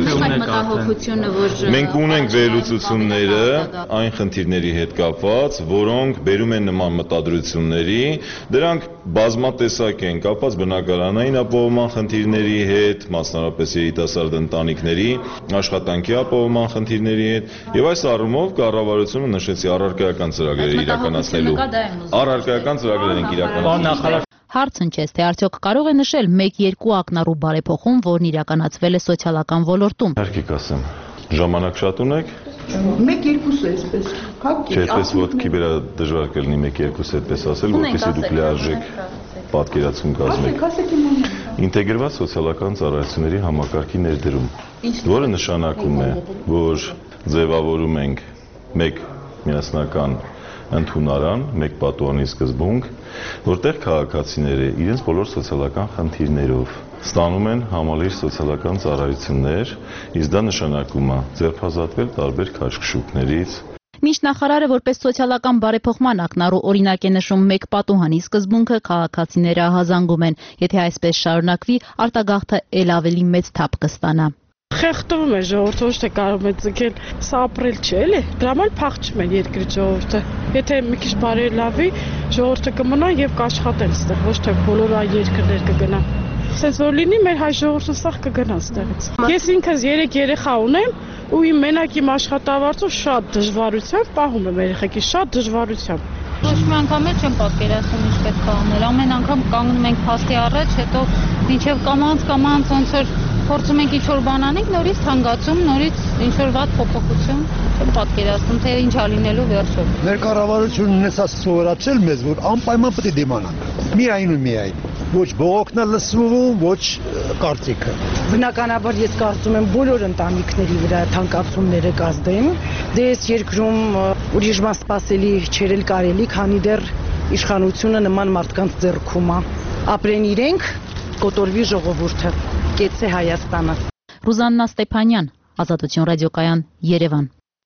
Հանրապետությունում։ Մենք ունենք վերլուծությունները այն խնդիրների հետ կապված, որոնք բերում են նման մտադրությունների, դրանք բազմատեսակ են, կապված բնակարանային ապահովման խնդիրների հետ, մասնավորապես երիտասարդ ընտանիքների աշխատանքի ապահովման խնդիրների հետ, եւ այս առումով կառավարությունը նշեցի առարկայական ծրագրեր իրականացնելու առարկայական ծրագրեր են իրականացնում։ Հարց հնչեց, թե արդյոք կարող է նշել 1-2 ակնառու բարեփոխում, որն իրականացվել է սոցիալական ոլորտում։ Իհարկե կասեմ, ժամանակ շատ ունեք։ 1-2 էսպես։ Չէ, այդպես ոտքի վրա դժվար կլինի 1-2 այդպես ասել, որպեսզի դուք լիարժեք պատկերացում կազմեք։ Ինտեգրված սոցիալական ծառայությունների համակարգի ներդրում, որը նշանակում է, որ ձևավորում ենք մեկ միասնական ընդունարան, մեկ պատուհանի սկզբունք, որտեղ քաղաքացիները իրենց բոլոր սոցիալական խնդիրներով ստանում են համալիր սոցիալական ծառայություններ, իսկ դա նշանակում է ձերբազատվել տարբեր քաշքշուկներից։ Մինչ նախարարը որպես սոցիալական բարեփոխման ակնառու օրինակ է նշում մեկ պատուհանի սկզբունքը, քաղաքացիները ահազանգում են, եթե այսպես շարունակվի, արտագաղթը ել ավելի մեծ թափ կստանա։ Խեղդվում է ժողովուրդը, ոչ թե կարող է ձգել, սա ապրել չէ, էլի։ Դրա համար փախչում են երկրի ժողովուրդը։ Եթե մի քիչ բարելավի, ժողովուրդը կմնա եւ կաշխատեն այստեղ, ոչ թե բոլոր այլ երկրներ կգնան։ Սենց որ լինի, մեր հայ ժողովուրդը սաղ կգնա այստեղից։ Ես ինքս 3 երեխա ունեմ ու իմ մենակ իմ աշխատավարձով շատ դժվարությամբ պահում եմ երեխեքի, շատ դժվարությամբ։ Ոչ մի անգամ էլ չեմ պատկերացնում ինչ պետք է անել։ Ամեն անգամ կանգնում ենք փաստի առաջ, հետո մինչև կամանց ոնց որ փորձում ենք ինչ-որ բան անենք, նորից թանկացում, նորից ինչ-որ վատ փոփոխություն, չեմ պատկերացնում, թե ինչ ա լինելու վերջում։ Մեր կառավարությունն ունեցա սովորացել մեզ, որ անպայման պետք է դիմանանք։ Միայն ու միայն։ Ոչ բողոքն է լսվում, ոչ կարծիքը։ Բնականաբար ես կարծում եմ բոլոր ընտանիքների վրա թանկացումները կազդեն։ Դե այս երկրում ուրիշ բան սպասելի չերել կարելի, քանի դեռ իշխանությունը նման մարդկանց ձեռքում է։ Ապրեն իրենք, կոտորվի ժողովուրդը։ Կեցե Հայաստանը։ Ռուզաննա Ստեփանյան, Ազատություն ռադիոկայան, Երևան։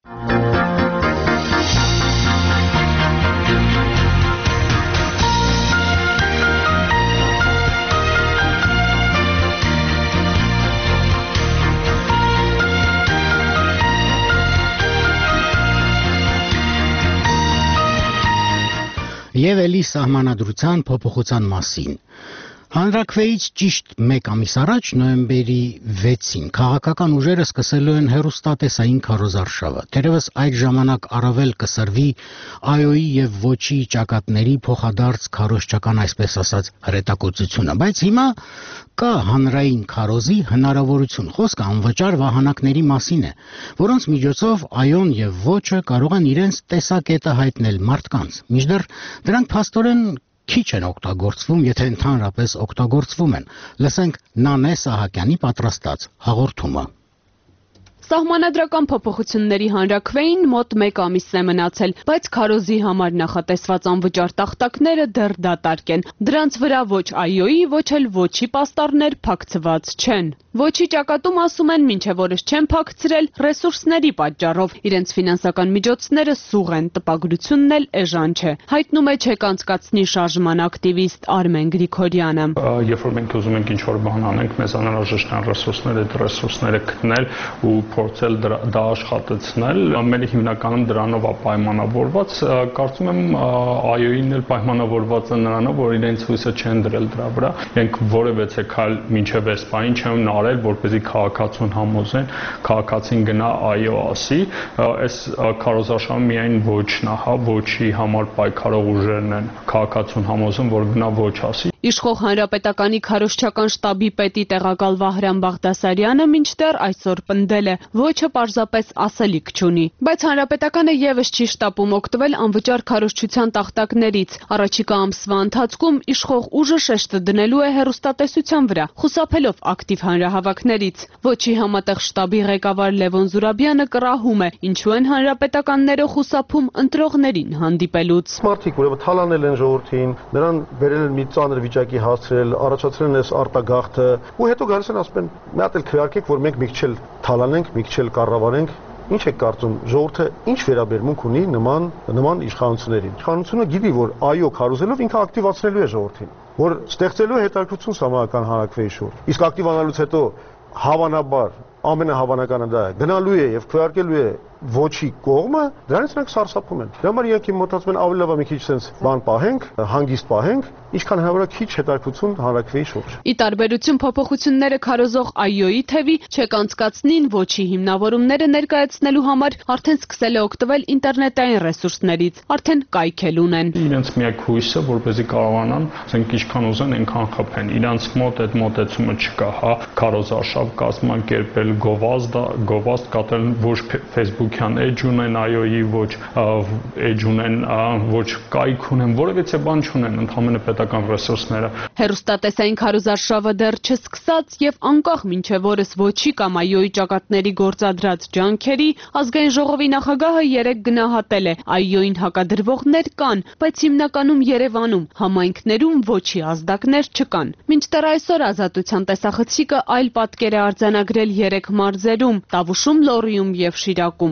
Եվ էլի սահմանադրության փոփոխության մասին։ Հանրաքվեից ճիշտ 1 ամիս առաջ, նոյեմբերի 6-ին, քաղաքական ուժերը սկսելու են հեռուստատեսային քարոզարշավը։ Թերևս այդ ժամանակ առավել կսրվի ԱՅՈ-ի եւ ոչի ճակատների փոխադարձ քարոզչական, այսպես ասած, հրետակոծությունը, բայց հիմա կա հանրային քարոզի հնարավորություն։ Խոսքը անվճար վահանակների մասին է, որոնց միջոցով ԱՅՈ-ն եւ ոչը կարող են իրենց տեսակետը հայտնել մարդկանց։ Մինչդեռ դրանք փաստորեն քիչ են օգտագործվում, եթե ընդհանրապես օգտագործվում են։ Լսենք Նանե Սահակյանի պատրաստած հաղորդումը։ Սահմանադրական փոփոխությունների հանրաքվեին մոտ 1 ամիս է մնացել, բայց քարոզի համար նախատեսված անվճար տախտակները դեռ դատարկ են։ Դրանց վրա ոչ ԱՅՈ-ի, ոչ էլ ոչի պաստառներ փակցված չեն։ Ոչի ճակատում ասում են, մինչև օրս չեն փակցրել ռեսուրսների պատճառով, իրենց ֆինանսական միջոցները սուղ են, տպագրությունն էլ էժան չէ։ Հայտնում է չեք անցկացնի շարժման ակտիվիստ Արմեն Գրիգորյանը։ Երբ որ մենք ուզում ենք ինչ-որ բան անենք, մեզ անհրաժեշտ են ռեսուրսները, այդ ռեսուրսները գտնել ու փորձել դա աշխատեցնել, մեր հիմնականում դրանով է պայմանավորված, կարծում եմ ԱՅՈ-ին էլ պայմանավորված է նրանով, որ իրենց հույսը չեն դրել դրա վրա, իրենք որևէ քայլ մինչև այս պահին չեն արել, որպեսզի քաղաքացուն համոզեն, քաղաքացին գնա ԱՅՈ ասի, այս քարոզարշավը միայն ոչն է, ոչի համար պայքարող ուժերն են քաղաքացուն համոզում, որ գնա ոչ ասի։ Իշխող հանրապետականի քարոզչական շտաբի պետի տեղակալ Վահրամ Բաղդասարյանը մինչդեռ այսօր պնդել է, ոչը պարզապես ասելիք չունի, բայց հանրապետականը եւս չի շտապում օգտվել անվճար քարոզչության տախտակներից։ Առաջիկա ամսվա ընթացքում իշխող ուժը շեշտը դնելու է հեռուստատեսության վրա, խուսափելով ակտիվ հանրահավաքներից։ Ոչի համատեղ շտաբի ղեկավար Լևոն Զուրաբյանը կռահում է, ինչու են հանրապետականները խուսափում ընտրողներին հանդիպելուց։ Մարդիկ ուրեմն թալանել են ժողովրդին, նրան բերել են մի ծանր վիճակի հասցրել, առաջացրել են այս արտագաղթը, ու հետո գալիս են ասում են, մի հատ էլ քվեարկեք, որ մենք մի քիչ թալանենք, մի քիչ կառավարենք։ Ինչ եք կարծում, ժողովուրդը ինչ վերաբերմունք ունի նման իշխանություններին։ Իշխանությունը գիտի, որ ԱՅՈ քարոզելով ինքը ակտիվացնելու է ժողովրդին, որ ստեղծելու է հետաքրքրություն համահական հանրաքվեի շուրջ։ Իսկ ակտիվանալուց հետո հավանաբար ամենահավանականը դա է, գնալու է եւ քվեարկելու է ոչի կողմը, դրանից նրանք սարսափում են։ Դրա համար իրենք մտածում են ավելի լավ է մի քիչ sense բան պահենք, հանգիստ պահենք, ինչքան հնարավոր է քիչ հետաքրքրություն հանրաքվեի շուրջ։ Ի տարբերություն փոփոխությունները քարոզող ԱՅՈ-ի թևի չեք անցկացնին ոչի հիմնավորումները ներկայացնելու համար արդեն սկսել է օգտվել ինտերնետային ռեսուրսներից, արդեն կայքել ունեն։ Իրենց միակ հույսը, որպեսզի կարողանան, ասենք ինչքան ուզեն, այնքան խփեն։ Իրանց մոտ այդ մոտեցումը չկա, հա, քարոզարշավ կազմակերպել, գովազդ կատարել, ոչ Facebook-յան էջ ունեն ԱՅՈ-ի, ոչ էջ ունեն, ոչ կայք ունեն, որևէ բան չունեն, ընդհանրապես պետական ռեսուրսները։ Հեռուստատեսային քարոզարշավը դեռ չսկսած եւ անկախ մինչեւ օրս ոչի կամ ԱՅՈ-ի ճակատների գործադրած ջանքերի ազգային ժողովի նախագահը երեկ գնահատել է ԱՅՈ-ին հակադրվողներ կան, բայց հիմնականում Երևանում, համայնքներում ոչի ազդակներ չկան։ Մինչդեռ այսօր Ազատության տեսախցիկը այլ պատկեր է արձանագրել 3 մարզերում՝ Տավուշում, Լոռիում եւ Շիրակում։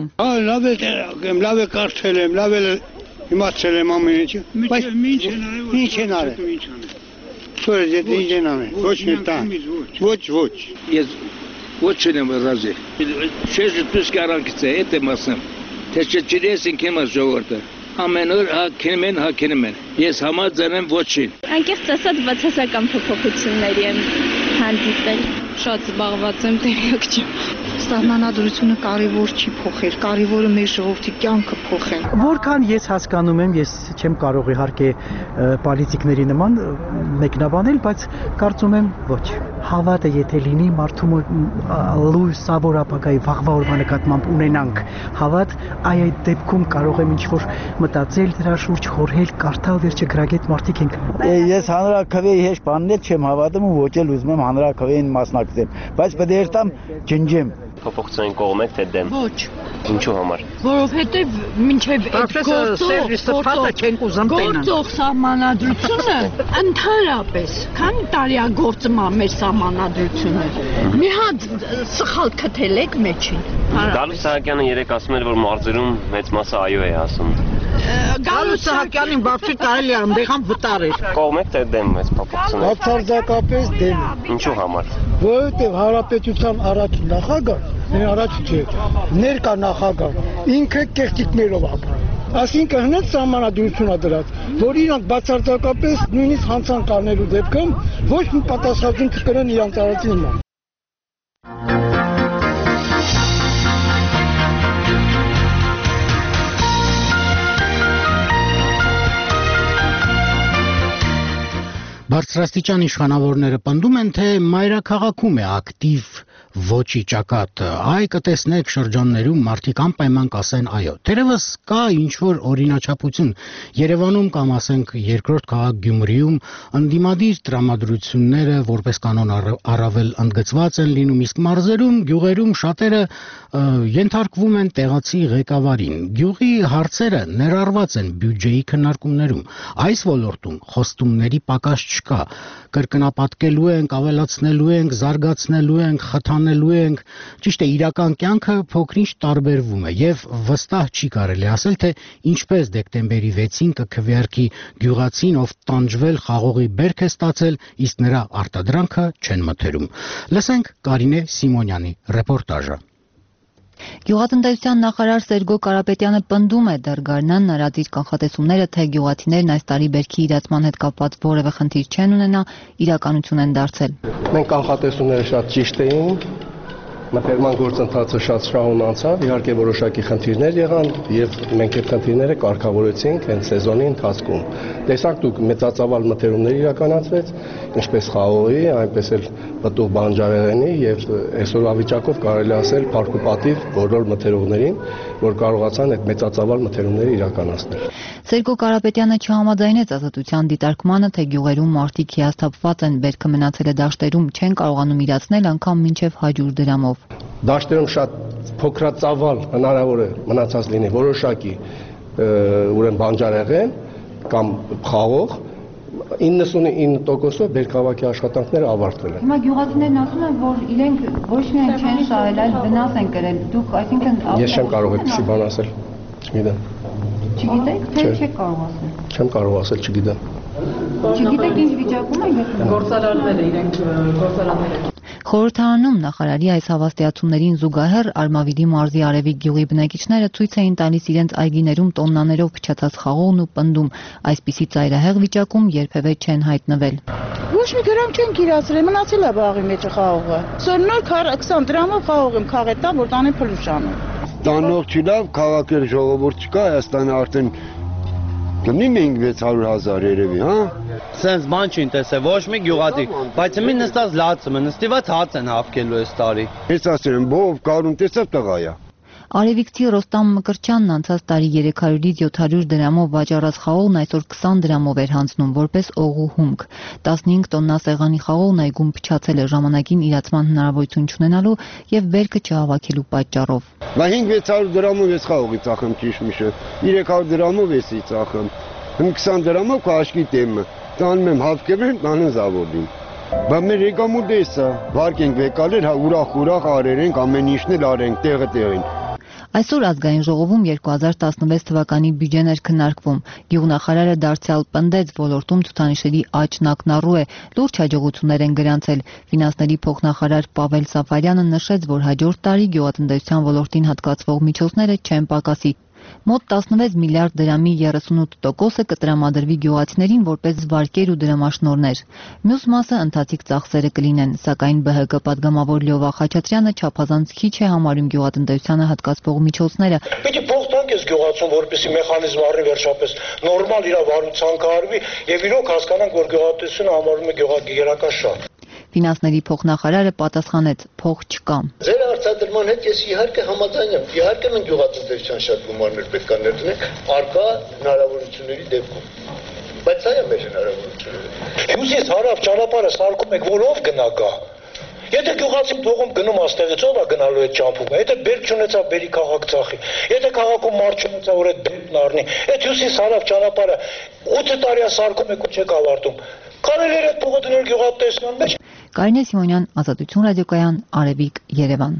Լավ է կարդել եմ, լավ է իմացել եմ ամեն ինչը, բայց ինչ են արել։ Թող է ինչ են արել։ Ոչ մի տան։ Ոչ։ Ես ոչ չեմ ռազի։ Շեշը դուս կարանքից է, այդ եմ ասեմ։ Թե չջրես ինքեմ ժողովուրդը։ Ամեն օր հակենում են։ Ես համաձայն եմ ոչին։ Անկեղծ ասած բացասական փոփոխությունների եմ հանդիպել։ Շատ զբաղված եմ, տեղյակ չեմ։ Սահմանադրությունը կարևոր չի փոխել, կարևորը մեր ժողովրդի կյանքը փոխել։ Որքան ես հասկանում եմ, ես չեմ կարող իհարկե պոլիտիկների նման մեկնաբանել, բայց կարծում եմ ոչ։ Հավատը եթե լինի, մարդու լույս սավոր ապագայի վաղվա օրվա նկատմամբ ունենանք հավատ, այդ դեպքում կարող եմ ինչ-որ մտածել դրա շուրջ, խորհել, կարդալ, վերջը գրագետ մարդիկ ենք։ Ես հանրաքվեի հետ բաններ չեմ հավատում ու ոչ էլ ուզում եմ հանրաքվեին մասնակցեմ, բայց պետք է երթամ ջնջեմ։ Փոփոխության կողմ եք թե դեմ։ Ոչ։ Ինչու համար։ Որովհետև մինչև գործող սահմանադրությունը ընդհանրապես քանի տարի է գործում է մեր սահմանադրությունը։ Մի հատ սխալ քթել եք մեջին։ Գալուս Սահակյանը երեք ասում էր, որ մարզերում մեծ մասը ԱՅՈ է ասում։ Գալուս Սահակյանին բացի կարելի է այնտեղան վտարել։ Կողմ եք թե դեմ մեծ փոփոխությունները։ Բացարձակապես դեմ։ Ինչու համար։ Որովհետև հանրապետության առաջին նախագահ, ներկա նախագահ, ինքը կեղտիկներով ապրում։ Այսինքն հենց սահմանադրություն է դրած, որ իրանք բացարձակապես նույնիսկ հանցանք անելու դեպքում ոչ մի պատասխանատվություն չկրեն իրանք արածի նման։ Բարձրաստիճան իշխանավորները պնդում են, թե մայրաքաղաքում է ակտիվ ոչի ճակատը, այ կտեսնեք շրջաններում մարդիկ անպայման կասեն այո։ Թերևս կա ինչ-որ օրինաչափություն Երևանում կամ ասենք երկրորդ քաղաք Գյումրիում ընդդիմադիր տրամադրությունները որպես կանոն առավել ընդգծված են լինում, իսկ մարզերում, գյուղերում շատերը ենթարկվում են տեղացի ղեկավարին։ Գյուղի հարցերը ներառված են բյուջեի քննարկումներում։ Այս ոլորտում խոստումների պակաս չկա։ Կրկնապատկելու ենք, ավելացնելու ենք, զարգացնելու ենք, խթանելու ենք, ճիշտ է, իրական կյանքը փոքրինչ տարբերվում է եւ վստահ չի կարելի ասել, թե ինչպես դեկտեմբերի 6-ին կքվեարկի գյուղացին, ով տանջվել խաղողի բերք է ստացել, իսկ նրա արտադրանքը չեն մթերում։ Լսենք Կարինե Սիմոնյանի ռեպորտաժը։ Գյուղատնտեսության նախարար Սերգո Կարապետյանը պնդում է դեռ գարնան նրած իր կանխատեսումները, թե գյուղացիներն այս տարի բերքի իրացման հետ կապված որևէ խնդիր չեն ունենա, իրականություն են դարձել։ Մենք կանխատեսումները շատ ճիշտ էին, մտերման գործընթացը շատ շահուն անցավ, իհարկե որոշակի խնդիրներ եղան եւ մենք այդ խնդիրները կարգավորեցինք հենց սեզոնի ընթացքում։ Տեսակ դուք մեծածավալ մտերումներ իրականացվեց, ինչպես խաղողի, այնպես էլ պտուղ բանջարեղենի եւ այսօրվա վիճակով կարելի ասել փառք ու պատիվ բոլոր մտերողներին, որ կարողացան այդ մեծածավալ մտերումները իրականացնել։ Սերգո Կարապետյանը չհամաձայնեց Ազատության դիտարկմանը, թե գյուղերում մարդիկ հիասթափված են, բերքը մնացել է դաշտերում, չեն կարողանում իրացնել անգամ մինչև 100 դրամով։ Դաշտերում շատ փոքրածավալ հնարավոր է մնացած լինի որոշակի ուրեմն բանջարեղեն կամ խաղող 99%-ով բերքահավաքի աշխատանքները ավարտվել են։ Հիմա գյուղացիներն ասում են, որ իրենք ոչ միայն չեն շահել, այլ վնաս են կրել։ Դուք այսինքն Ես չեմ կարող այդպիսի բան ասել։ Չգիտեմ։ Չգիտեք, թե չեք կարող ասել։ Չեմ կարող ասել, չգիտեմ։ Չգիտեք ինչ վիճակում են գործարանները իրենք գործարանները։ Խորհրդարանում նախարարի այս հավաստիացումներին զուգահեռ Արմավիրի մարզի Արևիկ գյուղի բնակիչները ցույց էին տալիս իրենց այգիներում տոննաներով փչացած խաղողն ու պնդում, այսպիսի ծայրահեղ վիճակում երբևէ չեն հայտնվել։ Ոչ մի դրամ չեն կիրացրել, մնացել է բաղի մեջ խաղողը։ Սորնոր 20 դրամով խաղող եմ քաղետա, որ տանի փլուշանը։ Տանող չի լավ, քաղաքի ժողովուրդ չկա, Հայաստանը արդեն գնի մենք 600,000 երևի, հա։ Սենց բան չի տեսել, ոչ մի գյուղատի, բայց մի նստած լացում է, նստիված հաց են հավքելու այս տարի։ Ես ասել եմ, բով կարուն տեսավ տղայա։ Արևիկցի Ռոստամ Մկրտչյանն անցած տարի 300-ից 700 դրամով վաճառած խաղողն այսօր 20 դրամով էր հանձնում որպես օղու հումք։ 15 տոննա սեղանի խաղողն այգում փչացել է ժամանակին իրացման հնարավորություն չունենալու եւ բերքը չհավաքելու պատճառով։ Բա 5-600 դրամով ես խաղողի ծախեմ ճիշտ միշը, 300 դրամով էսի ծախեմ, 20 դրամով քաշկի տեմը, տանում եմ հավքեմ, տանում զավոդին։ Բա մեր եկամուտը էսա, վարկ ենք վեկալել, հա ուրախ արերենք, ամեն ինչն էլ արենք, տեղը տեղին։ Այսօր ազգային ժողովում 2016 թվականի բյուջեն էր քննարկվում։ Գյուղնախարարը դարձյալ պնդեց, ոլորտում ցուցանիշերի աճն ակնառու է, լուրջ հաջողություններ են գրանցել։ Ֆինանսների փոխնախարար Պավել Սաֆարյանը նշեց, որ հաջորդ տարի գյուղատնտեսության ոլորտին հատկացվող միջոցները չեն պակասի։ Մոտ 16 միլիարդ դրամի 38%-ը կտրամադրվի գյուղացիներին որպես զվարկեր ու դրամաշնորհներ։ Մյուս մասը ընթացիկ ծախսերը կլինեն, սակայն ԲՀԿ պատգամավոր Լյովա Խաչատրյանը չափազանց քիչ է համարում գյուղատնտեսությանը հատկացվող միջոցները։ Պիտի փող տանք այս գյուղացուն, որպեսզի մեխանիզմը առնի վերջապես նորմալ իր վարությամբ արվի եւ իրոք հասկանանք, որ գյուղատնտեսությունը համարվում է գյուղագերական շահ։ Ֆինանսների փոխնախարարը պատասխանեց. փող չկա։ Ձեր արտադրման հետ ես իհարկե համաձայն եմ։ Իհարկե մենք գյուղատնտեսության շատ գումարներ պետք է ներդնենք արկա հնարավորությունների դեպքում։ Բայց սա է մեր հնարավորությունը։ Հյուսիս հարավ ճանապարհը սարքում եք, որով գնա գա։ Եթե գյուղացին թողում գնում աստեղից, ով է գնալու այդ ճամփումը։ Եթե բերք չունեցավ, բերի քաղաք ծախի։ Եթե քաղաքում մարդ չունեցավ, որ այդ բերքն առնի։ Այդ հյուսիս հարավ ճանապարհը 8 տարի սարքում եք ու չեք ավարտում։ Կարելի է այդ փողը դնել գյուղատնտեսության մեջ։ Կարինե Սիմոնյան, Ազատություն ռադիոկայան, Արևիկ, Երևան։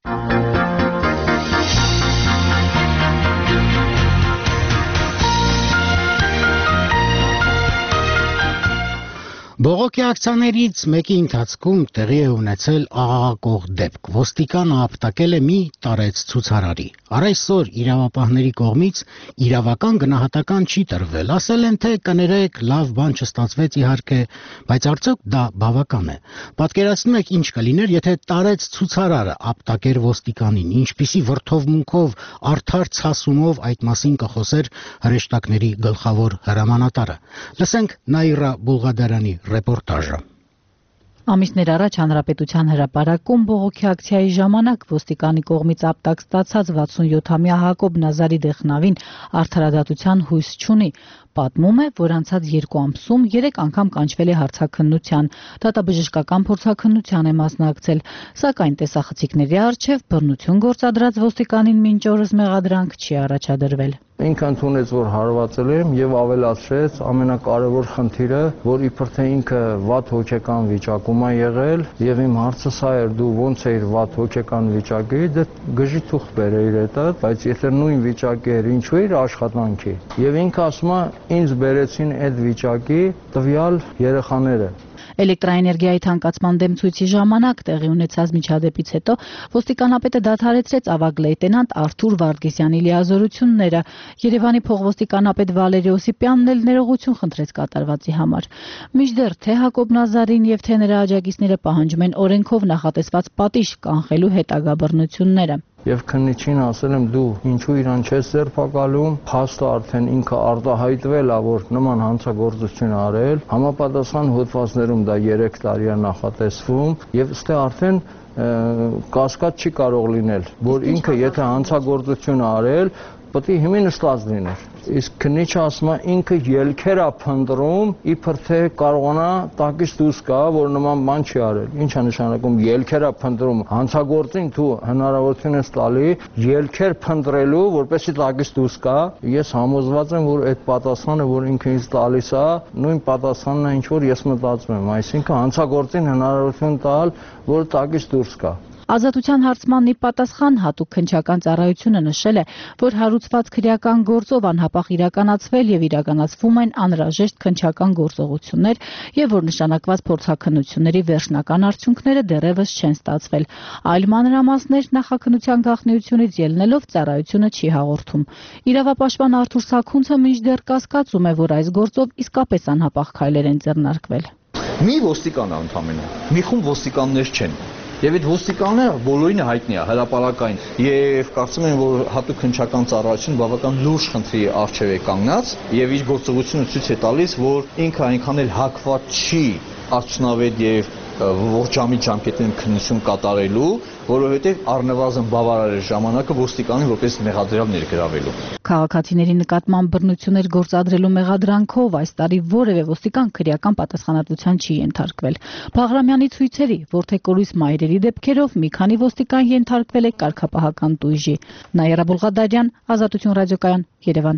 Բողոքի ակցիաներից մեկի ընթացքում տեղի է ունեցել աղաղակող դեպք։ Ոստիկանը ապտակել է մի տարեց ցուցարարի։ Առայսօր իրավապահների կողմից իրավական գնահատական չի տրվել։ Ասել են, թե կներեք, լավ բան չստացվեց իհարկե, բայց արդյոք դա բավական է։ Պատկերացնում եք ինչ կլիներ, եթե տարեց ցուցարարը ապտակեր ոստիկանին, ինչպիսի վրդովմունքով, արդար ցասումով այդ մասին կխոսեր հրեշտակների գլխավոր հրամանատարը։ Լսենք Նաիրա Բուլղադարյանի ռեպորտաժը։ Ամիսներ առաջ Հանրապետության հրապարակում բողոքի ակցիայի ժամանակ ոստիկանի կողմից ապտակ ստացած 67-ամյա Հակոբ Նազարի Դեխնավին արդարադատության հույս չունի։ Պատմում է, որ անցած 2 ամսում 3 անգամ կանչվել է հարցաքննության, դատաբժշկական փորձաքննության է մասնակցել, սակայն տեսախցիկների առջև բռնություն գործադրած ոստիկանին մինչ օրս մեղադրանք չի առաջադրվել։ Ինքը ընդունեց, որ հարվածել եմ եւ ավելացրեց ամենակարևոր խնդիրը, որ իբր թե ինքը վատ հոգեկան վիճակում է եղել եւ իմ հարցը սա էր, դու ոնց էիր վատ հոգեկան վիճակի, դե գժի թուղթ բերեիր հետը, բայց եթե նույն վիճակի էր, ինչու էր աշխատանքի։ Եվ ինքը ասում է, ինձ բերեցին այդ վիճակի տվյալ երեխաները։ Էլեկտրաէներգիայի թանկացման դեմ ցույցի ժամանակ տեղի ունեցած միջադեպից հետո ոստիկանապետը դադարեցրեց ավագ լեյտենանտ Արթուր Վարդգեսյանի լիազորությունները։ Երևանի փոխոստիկանապետ Վալերի Օսիպյանն էլ ներողություն խնդրեց կատարվածի համար։ Մինչդեռ թե Հակոբ Նազարին եւ թե նրա աջակիցները պահանջում են օրենքով նախատեսված պատիժ կանխելու հետագա բռնությունները։ Եվ քննիչին ասել եմ դու ինչու իրան չես ձերբակալում, փաստը արդեն ինքը արտահայտվել է, որ նման հանցագործություն արել, համապատասխան հոդվածներում դա 3 տարի է նախատեսվում եւ ըստ արդեն կասկած չի կարող լինել, որ ինքը եթե հանցագործություն արել, պետք է հիմա նստած լիներ։ Իսկ քննիչը ասում է ինքը ելքեր է փնտրում, իբր թե կարողանա տակից դուրս գա, որ նման բան չի արել։ Ինչ է նշանակում ելքեր է փնտրում, հանցագործին դու հնարավորություն ես տալի ելքեր փնտրելու, որպեսզի տակից դուրս գա։ Ես համոզված եմ, որ այդ պատասխանը, որ ինքը ինձ տալիս է, նույն պատասխանն է, ինչ որ ես մտածում եմ, այսինքն հանցագործին հնարավորություն տալ, որ տակից դուրս գա։ Ազատության հարցմանն ի պատասխան հատուկ քննչական ծառայությունը նշել է, որ հարուցված քրեական գործով անհապաղ իրականացվել եւ իրականացվում են անհրաժեշտ քննչական գործողություններ եւ որ նշանակված փորձաքննությունների վերջնական արդյունքները դեռևս չեն ստացվել։ Այլ մանրամասներ նախաքննության գաղտնիությունից ելնելով ծառայությունը չի հաղորդում։ Իրավապաշտպան Արթուր Սաքունցը մինչդեռ կասկածում է, որ այս գործով իսկապես անհապաղ քայլեր են ձեռնարկվել։ Մի ոստիկան է ընդհանրապես, մի խումբ ոստիկաններ չեն։ Եվ այդ ոստիկանները բոլորին հայտնի է, հրապարակային, եւ կարծում եմ, որ հատուկ քննչական ծառայությունը բավական լուրջ խնդրի առջև է կանգնած եւ իր գործողությունը ցույց է տալիս, որ ինքը այնքան էլ հակված չի արդյունավետ եւ ողջամիտ ժամկետներում քննություն կատարելու, որովհետեւ առնվազն բավարար է ժամանակը ոստիկանին որպես մեղադրյալ ներգրավելու։ Քաղաքացիների նկատմամբ բռնություններ գործադրելու մեղադրանքով այս տարի որևէ ոստիկան քրեական պատասխանատվության չի ենթարկվել։ Բաղրամյանի ցույցերի որդեկորույս մայրերի դեպքերով մի քանի ոստիկան ենթարկվել է կարգապահական տույժի։ Նաիրա Բուլղադարյան, Ազատություն ռադիոկայան, Երևան։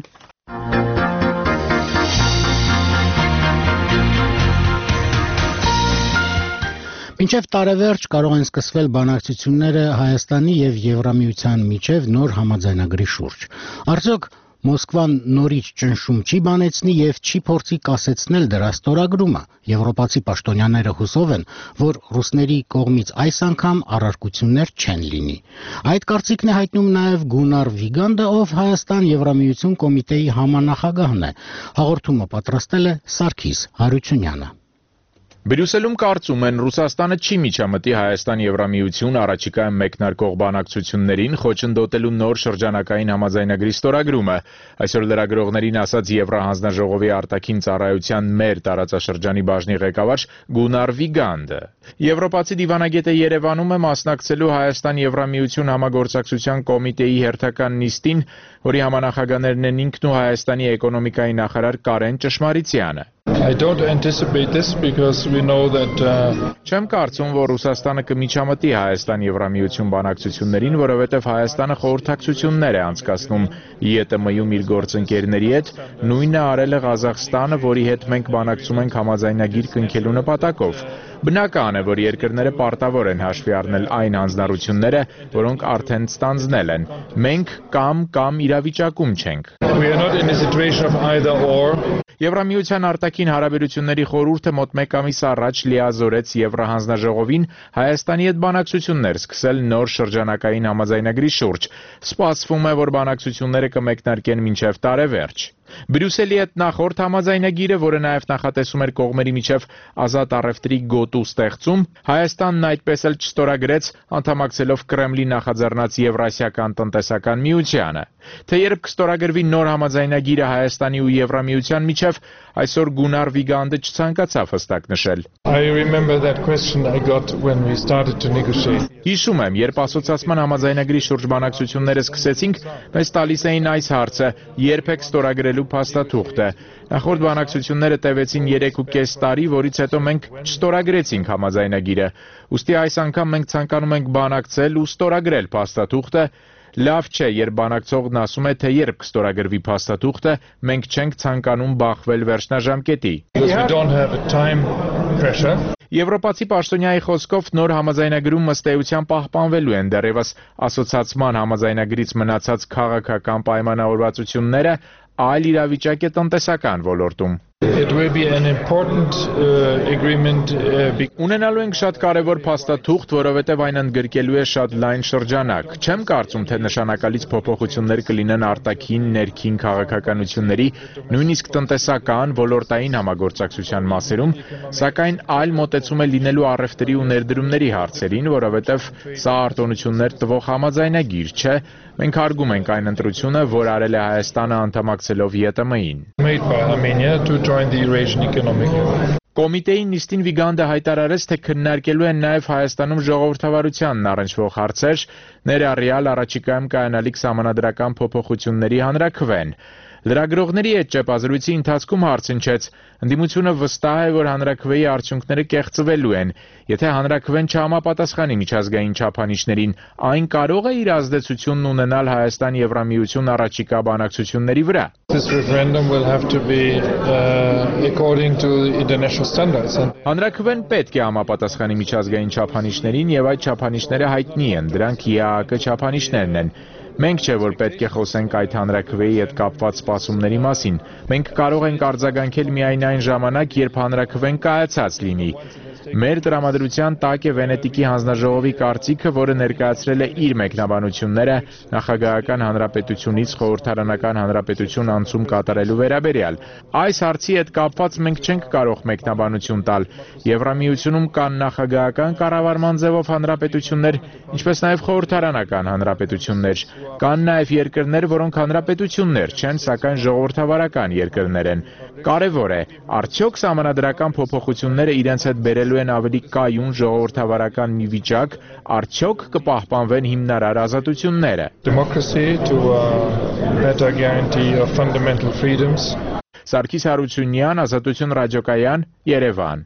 Մինչև տարեվերջ կարող են սկսվել բանակցությունները Հայաստանի եւ Եվրամիության միջև նոր համաձայնագրի շուրջ։ Արդյոք Մոսկվան նորից ճնշում չի բանեցնի եւ չի փորձի կասեցնել դրա ստորագրումը։ Եվրոպացի պաշտոնյաները հուսով են, որ ռուսների կողմից այս անգամ առարկություններ չեն լինի։ Այդ կարծիքն է հայտնում նաեւ Գունար Վիգանդը, ով Հայաստան-Եվրամիություն կոմիտեի համանախագահն է։ Հաղորդումը պատրաստել է Սարգիս Հարությունյանը։ Բրյուսելում կարծում են Ռուսաստանը չի միջամտի Հայաստան-Եվրամիություն առաջիկայում մեկնարկող բանակցություններին խոչընդոտելու նոր շրջանակային համաձայնագրի ստորագրումը, այսօր լրագրողներին ասաց Եվրահանձնաժողովի արտաքին ծառայության մեր տարածաշրջանի բաժնի ղեկավար Գունար Վիգանդը։ Եվրոպացի դիվանագետը Երևանում է մասնակցելու Հայաստան-Եվրամիություն համագործակցության կոմիտեի հերթական նիստին, որի համանախագահներն են ինքն ու Հայաստանի էկոնոմիկայի նախարար Կարեն Ճշմարիցյանը։ I don't anticipate this because we know that Չեմ կարծում, որ Ռուսաստանը կմիջամտի Հայաստան-Եվրամիություն բանակցություններին, որովհետև Հայաստանը խորհրդակցություններ է անցկացնում ԵՏՄ-ում իր գործընկերների հետ, նույնը արել է Ղազախստանը, որի հետ մենք բանակցում ենք համաձայնագիր կնքելու նպատակով։ Բնական է, որ երկրները պարտավոր են հաշվի առնել այն հանձնառությունները, որոնք արդեն ստանձնել են։ Մենք կամ իրավիճակում չենք։ We are not in a situation of either or. Եվրամիության արտաքին հարաբերությունների խորհուրդը մոտ մեկ ամիս առաջ լիազորեց Եվրահանձնաժողովին Հայաստանի հետ բանակցություններ սկսել նոր շրջանակային համաձայնագրի շուրջ։ Սպասվում է, որ բանակցությունները կմեկնարկեն մինչև տարեվերջ։ Բրյուսելի հետ նախորդ համաձայնագիրը, որը նաև նախատեսում էր կողմերի միջև ազատ առևտրի գոտու ստեղծում, Հայաստանն այդպես էլ չստորագրեց, անդամակցելով Կրեմլի նախաձեռնած Եվրասիական տնտեսական միությանը։ Թե երբ կստորագրվի նոր համաձայնագիրը Հայաստանի ու Եվրամիության միջև, այսօր Գունար Վիգանդը չցանկացավ հստակ նշել։ I remember that question I got when we started to negotiate. Հիշում եմ, երբ ասոցիացման համաձայնագրի շուրջ բանակցությունները սկսեցինք, մեզ տալիս էին այս հարցը՝ երբ եք ստորագրելու փաստաթուղթը։ Նախորդ բանակցությունները տևեցին 3.5 տարի, որից հետո մենք չստորագրեցինք համաձայնագիրը։ Ուստի այս անգամ մենք ցանկանում ենք բանակցել ու ստորագրել փաստաթուղթը։ Լավ չէ, երբ բանակցողն ասում է, թե երբ կստորագրվի փաստաթուղթը, մենք չենք ցանկանում բախվել վերջնաժամկետի։ Եվրոպացի պաշտոնյայի խոսքով նոր համաձայնագրում ըստ էության պահպանվելու են դեռևս ասոցիացման համաձայնագրից մնացած քաղաքական պայմանավորվածությունները, այլ իրավիճակ է տնտեսական ոլորտում։ It will be an important agreement. Ունենալու ենք շատ կարևոր փաստաթուղթ, որովհետև այն ընդգրկելու է շատ լայն շրջանակ։ Չեմ կարծում, թե նշանակալից փոփոխություններ կլինեն արտաքին, ներքին քաղաքականությունների, նույնիսկ տնտեսական, ոլորտային համագործակցության մասերում, սակայն այլ մոտեցում է լինելու առևտրի ու ներդրումների հարցերին, որովհետև սա արտոնություններ տվող համաձայնագիր չէ։ Մենք հարգում ենք այն ընտրությունը, որ արել է Հայաստանը անդամակցելով ԵՏՄ-ին։ Կոմիտեի նիստին Վիգանդը հայտարարեց, թե քննարկելու են նաև Հայաստանում ժողովրդավարությանն առնչվող հարցեր, ներառյալ առաջիկայում կայանալիք սահմանադրական փոփոխությունների հանրաքվեն։ Լրագրողների հետ ճեպազրույցի ընթացքում հարցնչեց, ընդդիմությունը վստահ է, որ հանրաքվեի արդյունքները կեղծվելու են, եթե հանրաքվեն չհամապատասխանի միջազգային չափանիշներին, այն կարող է իր ազդեցությունն ունենալ Հայաստան-Եվրամիություն առաջիկա բանակցությունների վրա։ Հանրաքվեն պետք է համապատասխանի միջազգային չափանիշներին եւ այդ չափանիշները հայտնի են, դրանք ԵԱՀԿ չափանիշներն են։ Մենք չէ, որ պետք է խոսենք այդ հանրաքվեի հետ կապված սպասումների մասին։ Մենք կարող ենք արձագանքել միայն այն ժամանակ, երբ հանրաքվեն կայացած լինի։ Մեր տրամադրության տակ է Վենետիկի հանձնաժողովի կարծիքը, որը ներկայացրել է իր մեկնաբանությունները նախագահական հանրապետությունից խորհրդարանական հանրապետություն անցում կատարելու վերաբերյալ։ Այս հարցի հետ կապված մենք չենք կարող մեկնաբանություն տալ։ Եվրամիությունում կան նախագահական կառավարման ձևով հանրապետություններ, ինչպես նաև խորհրդարանական հանրապետություններ։ Կան նաև երկրներ, որոնք հանրապետություններ չեն, սակայն ժողովրդավարական երկրներ են։ Կարևոր է, արդյոք սահմանադրական փոփոխությունները իրենց հետ բերելու են ավելի կայուն ժողովրդավարական մի վիճակ, արդյոք կպահպանվեն հիմնարար ազատությունները։ Սարգիս Հարությունյան, Ազատություն ռադիոկայան, Երևան։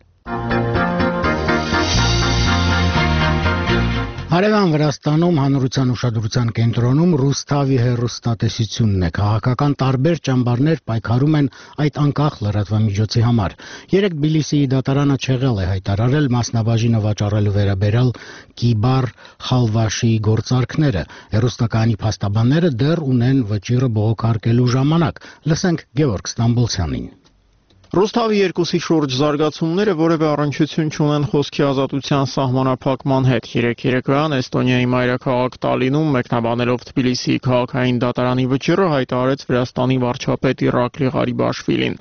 Հարևան Վրաստանում հանրության ուշադրության կենտրոնում Ռուսթավի հեռուստատեսությունն է։ Քաղաքական տարբեր ճամբարներ պայքարում են այդ անկախ լրատվամիջոցի համար։ Երեկ Թբիլիսիի դատարանը չեղել է հայտարարել մասնաբաժինը վաճառելու վերաբերյալ Կիբար Խալվաշիի գործարքները։ Հեռուստակայանի փաստաբանները դեռ ունեն վճիռը բողոքարկելու ժամանակ։ Լսենք Գևորգ Ստամբոլցյանին։ Ռուսթավի երկուսի շուրջ զարգացումները որևէ առնչություն չունեն խոսքի ազատության սահմանափակման հետ։ Երեկոյան Էստոնիայի մայրաքաղաք Տալինում մեկնաբանելով Թբիլիսիի քաղաքային դատարանի վճիռը հայտարարեց Վրաստանի վարչապետ Իրակլի Ղարիբաշվիլին։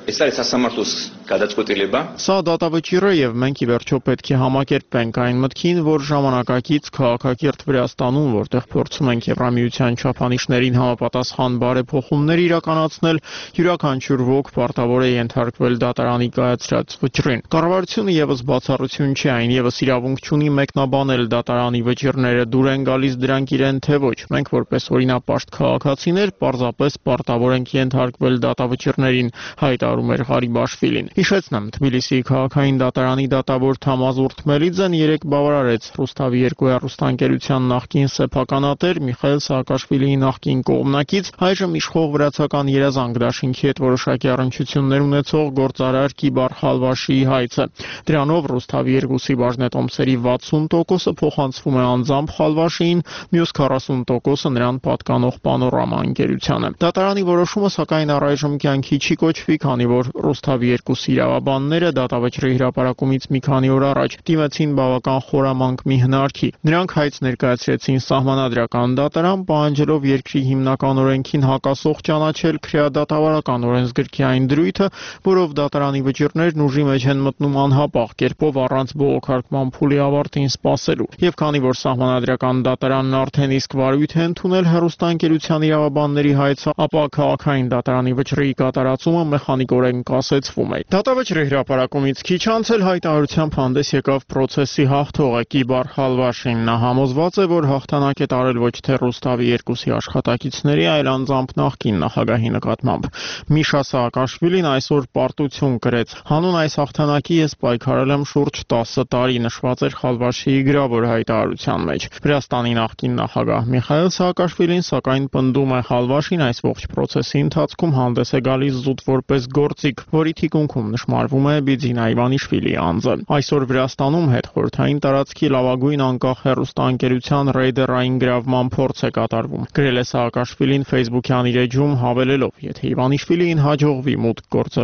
Սա դատավճիռ է եւ մենք ի վերջո պետք է համակերպենք այն մտքին, որ ժամանակակից քաղաքակիրթ Վրաստանում, որտեղ փորձում ենք Եվրամիության չափանիշներին համապատասխան բարեփոխումներ իրականացնել, յուրաքանչյուր ոք պարտավոր է ենթարկվել դատարանի կայացրած վճռին։ Կառավարությունը եւս բացառություն չի, այն եւս իրավունք չունի մեկնաբանել դատարանի վճիռները, դուր են գալիս դրանք իրեն թե ոչ։ Մենք որպես օրինապաշտ քաղաքացիներ պարզապես պարտավոր ենք ենթարկվել դատավճիռներին, հայտարարում էր Ղարիբաշվիլին։ Հիշեցնեմ, Թբիլիսիի քաղաքային դատարանի դատավոր Թամազ Ուրթմելիձեն երեկ բավարարեց Ռուսթավի երկու հեռուստաընկերության նախկին սեփականատեր Միխայել Սաակաշվիլիի նախկին կողմնակից, այժմ իշխող վրացական երազանք դաշինքի հետ որոշակի առնչություններ ունեցող գործարար Կիբար Խալվաշիի հայցը։ Դրանով Ռուսթավի երկուսի բաժնետոմսերի 60%-ը փոխանցվում է անձամբ Խալվաշիին, մյուս 40%-ը նրան պատկանող Պանորամա ընկերությանը։ Դատարանի որոշումը սակայն առայժմ կյանքի չի կոչվի, քանի որ Ռուսթավի երկուսի իրավաբանները դատավճռի հրապարակումից մի քանի օր առաջ դիմեցին բավական խորամանկ մի հնարքի։ Նրանք հայց ներկայացրեցին սահմանադրական դատարան, պահանջելով երկրի հիմնական օրենքին հակասող ճանաչել քրեադատավարական օրենսգրքի այն դրույթը, որով դատարանի վճիռներն ուժի մեջ են մտնում անհապաղ կերպով առանց բողոքարկման փուլի ավարտին սպասելու։ Եվ քանի որ սահմանադրական դատարանն արդեն իսկ վարույթ է ընդունել հեռուստաընկերության իրավաբանների հայցը, ապա քաղաքային դատարանի վճռի կատարածումը մեխանիկորեն կասեցվում է։ Դատավճռի հրապարակումից քիչ անց էլ հայտարարությամբ հանդես եկավ պրոցեսի հաղթողը Կիբար Խալվաշին։ Նա համոզված է, որ հաղթանակ է տարել ոչ թե Ռուսթավի երկուսի աշխատակիցների, այլ անձամբ նախկին նախագահի նկատմամբ։ Միշա Սաակաշվիլին այսօր պարտություն կրեց։ Հանուն այս հաղթանակի ես պայքարել եմ շուրջ 10 տարի, նշված էր Խալվաշիի գրավոր հայտարարության մեջ։ Վրաստանի նախկին նախագահ Միխայել Սաակաշվիլին սակայն պնդում է Խալվաշին այս ողջ պրոցեսի ընթացքում հանդես է գալիս զուտ որպես գործիք, որի թիկունքում նշмарվում է Բիձինա Իվանիշվիլի անձը։ Այսօր Վրաստանում հետխորհրդային տարածքի լավագույն անկախ հեռուստաընկերության ռեյդերային գրավման փորձ է կատարվում։ Գրել է Սաակաշվիլին Facebook-յան իր էջում հավելելով. եթե Իվանիշվիլին հաջողվի մուտք գործել Ռուսթավի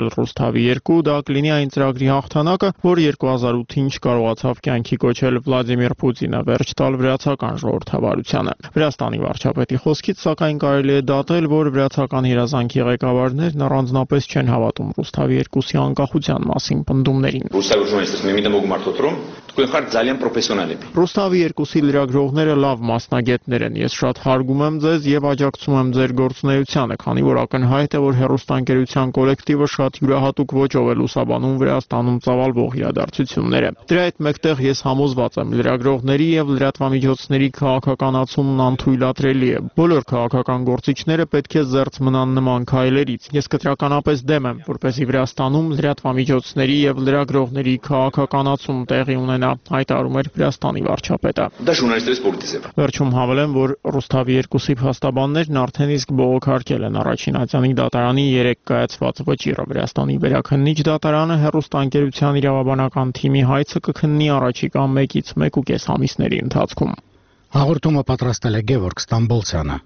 Ռուսթավի 2 դա կլինի այն ծրագրի հաղթանակը, որ 2008-ին չկարողացավ կյանքի կոչել Վլադիմիր Պուտինը, վերջ տալ վրացական ժողովրդավարությանը։ Վրաստանի վարչապետի խոսքից սակայն կարելի է դատել, որ վրացական երազանքի ղեկավարներն առանձնապես չեն հավատում Ռուսթավի 2-ի անկախության մասին պնդումներին։ Ռուսթավի 2-ի լրագրողները լավ մասնագետներ են։ Ես շատ հարգում եմ ձեզ եւ աջակցում եմ ձեր գործունեությանը, քանի որ ակնհայտ է, որ հեռուստաընկերության կոլեկտիվը շատ յուրահատուկ ոճով է լուսաբանում Վրաստանում ծավալվող իրադարձությունները։ Դրա հետ մեկտեղ ես համոզված եմ, լրագրողների եւ լրատվամիջոցների քաղաքականացումն անթույլատրելի է։ Բոլոր քաղաքական գործիչները պետք է զերծ մնան նման քայլերից։ Ես կտրականապես դեմ եմ, որպեսզի Վրաստանում լրատվամիջոցների եւ լրագրողների քաղաքականացում տեղի ունենա, հայտարարում էր Վրաստանի վարչապետը։ Վերջում հավելեմ, որ Ռուսթավի 2-ի փաստաբաններն արդեն իսկ բողոքարկել են առաջին ատյանի դատարանի 3 կայացված վճիռը։ Վրաստանի վերաքննիչ դատարանը հեռուստաընկերության իրավաբանական թիմի հայցը կքննի առաջիկա 1-ից 1.5 ամիսների ընթացքում։ Հաղորդումը պատրաստել է Գևորգ Ստամբոլցյանը։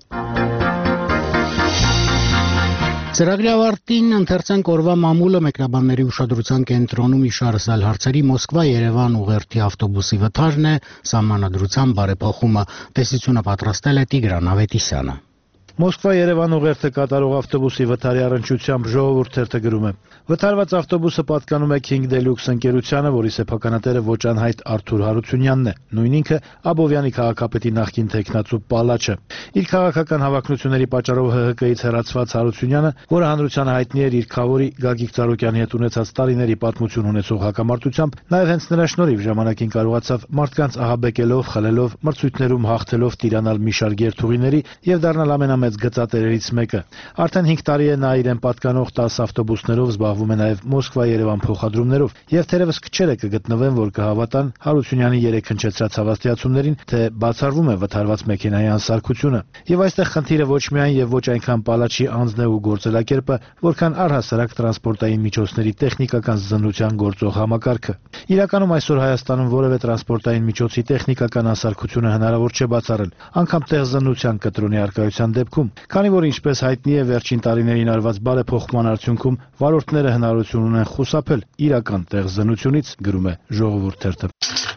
Ծրագրի ավարտին ընթերցանք օրվա մամուլը մեկնաբանների ուշադրության կենտրոնում իշարսալ հարցերի Մոսկվա-Երևան ուղերձի ավտոբուսի վթարն է, սահմանադրության բարեփոխումը, տեսությունը պատրաստել է Տիգրան Ավետիսյանը։ Մոսկվա-Երևան ուղերձը կատարող ավտոբուսի վթարի առնչությամբ Ժողովուրդ թերթը գրում է. Վթարված ավտոբուսը պատկանում է King Deluxe ընկերությանը, որի սեփականատերը ոչ անհայտ Արթուր Հարությունյանն է, նույն ինքը Աբովյանի քաղաքապետի նախկին տեխնացու Պալաչը։ Իր քաղաքական հավակնությունների պատճառով ՀՀԿ-ից հեռացված Հարությունյանը, որը հանրությանը հայտնի էր իր քավորի Գագիկ Ծառուկյանի հետ ունեցած տարիների պատմություն ունեցող հակամարտությամբ, նաև հենց նրա շնորհիվ ժամանակին կարողացավ մարդկանց ահաբեկելով, խլելով, մրցույթներում հաղթելով տիրանալ մի շարք երթուղիների եւ դառնալ ամենամեծ գծատերերից մեկը։ Արդեն 5 տարի է նա իրեն պատկանող 10 ավտոբուսներով զբաղվում է նաև Մոսկվա-Երևան փոխադրումներով եւ թերևս քչերը կգտնվեն, որ կհավատան Հարությունյանի 3 հնչեցրած հավաստիացումներին, թե բացառվում է վթարված մեքենայի անսարքությունը։ Եվ այստեղ խնդիրը ոչ միայն եւ ոչ այնքան Պալաչի անձն է ու գործելակերպը, որքան առհասարակ տրանսպորտային միջոցների տեխնիկական զննության գործող համակարգը։ Իրականում այսօր Հայաստանում որևէ տրանսպորտային միջոցի տեխնիկական անսարքությունը հնարավոր չէ բացառել, անգամ տեղզննության կտրոնի առկայության դեպքում, քանի որ ինչպես հայտնի է վերջին տարիներին արված բարեփոխման արդյունքում վարորդները հնարավորություն ունեն խուսափել իրական տեղզննությունից, գրում է Ժողովուրդ թերթը։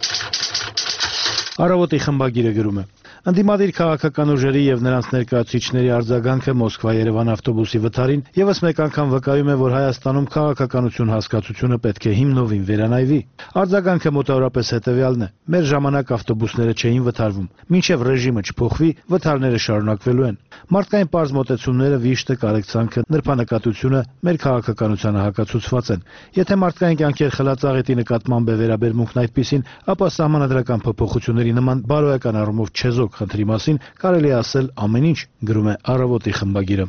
Առավոտի խմբագիրը գրում է. Ընդդիմադիր քաղաքական ուժերի եւ նրանց ներկայացուցիչների արձագանքը Մոսկվա-Երևան ավտոբուսի վթարին եւս մեկ անգամ վկայում է, որ Հայաստանում քաղաքականություն հասկացությունը պետք է հիմնովին վերանայվի։ Արձագանքը մոտավորապես հետեւյալն է. մեր ժամանակ ավտոբուսները չէին վթարվում, մինչեւ ռեժիմը չփոխվի, վթարները շարունակվելու են։ Մարդկային պարզ մոտեցումները, վիշտը, կարեկցանքը, նրբանկատությունը մեր քաղաքականությանը հակացուցված են։ Եթե մարդկային կյանքեր խլածաղետի նկատմամբ է վերաբերմունքն այդպիսին, ապա սահմանադրական փոփոխությունների նման բարոյական առումով չեզոք խնդրի մասին կարելի է ասել ամեն ինչ, գրում է Առավոտի խմբագիրը։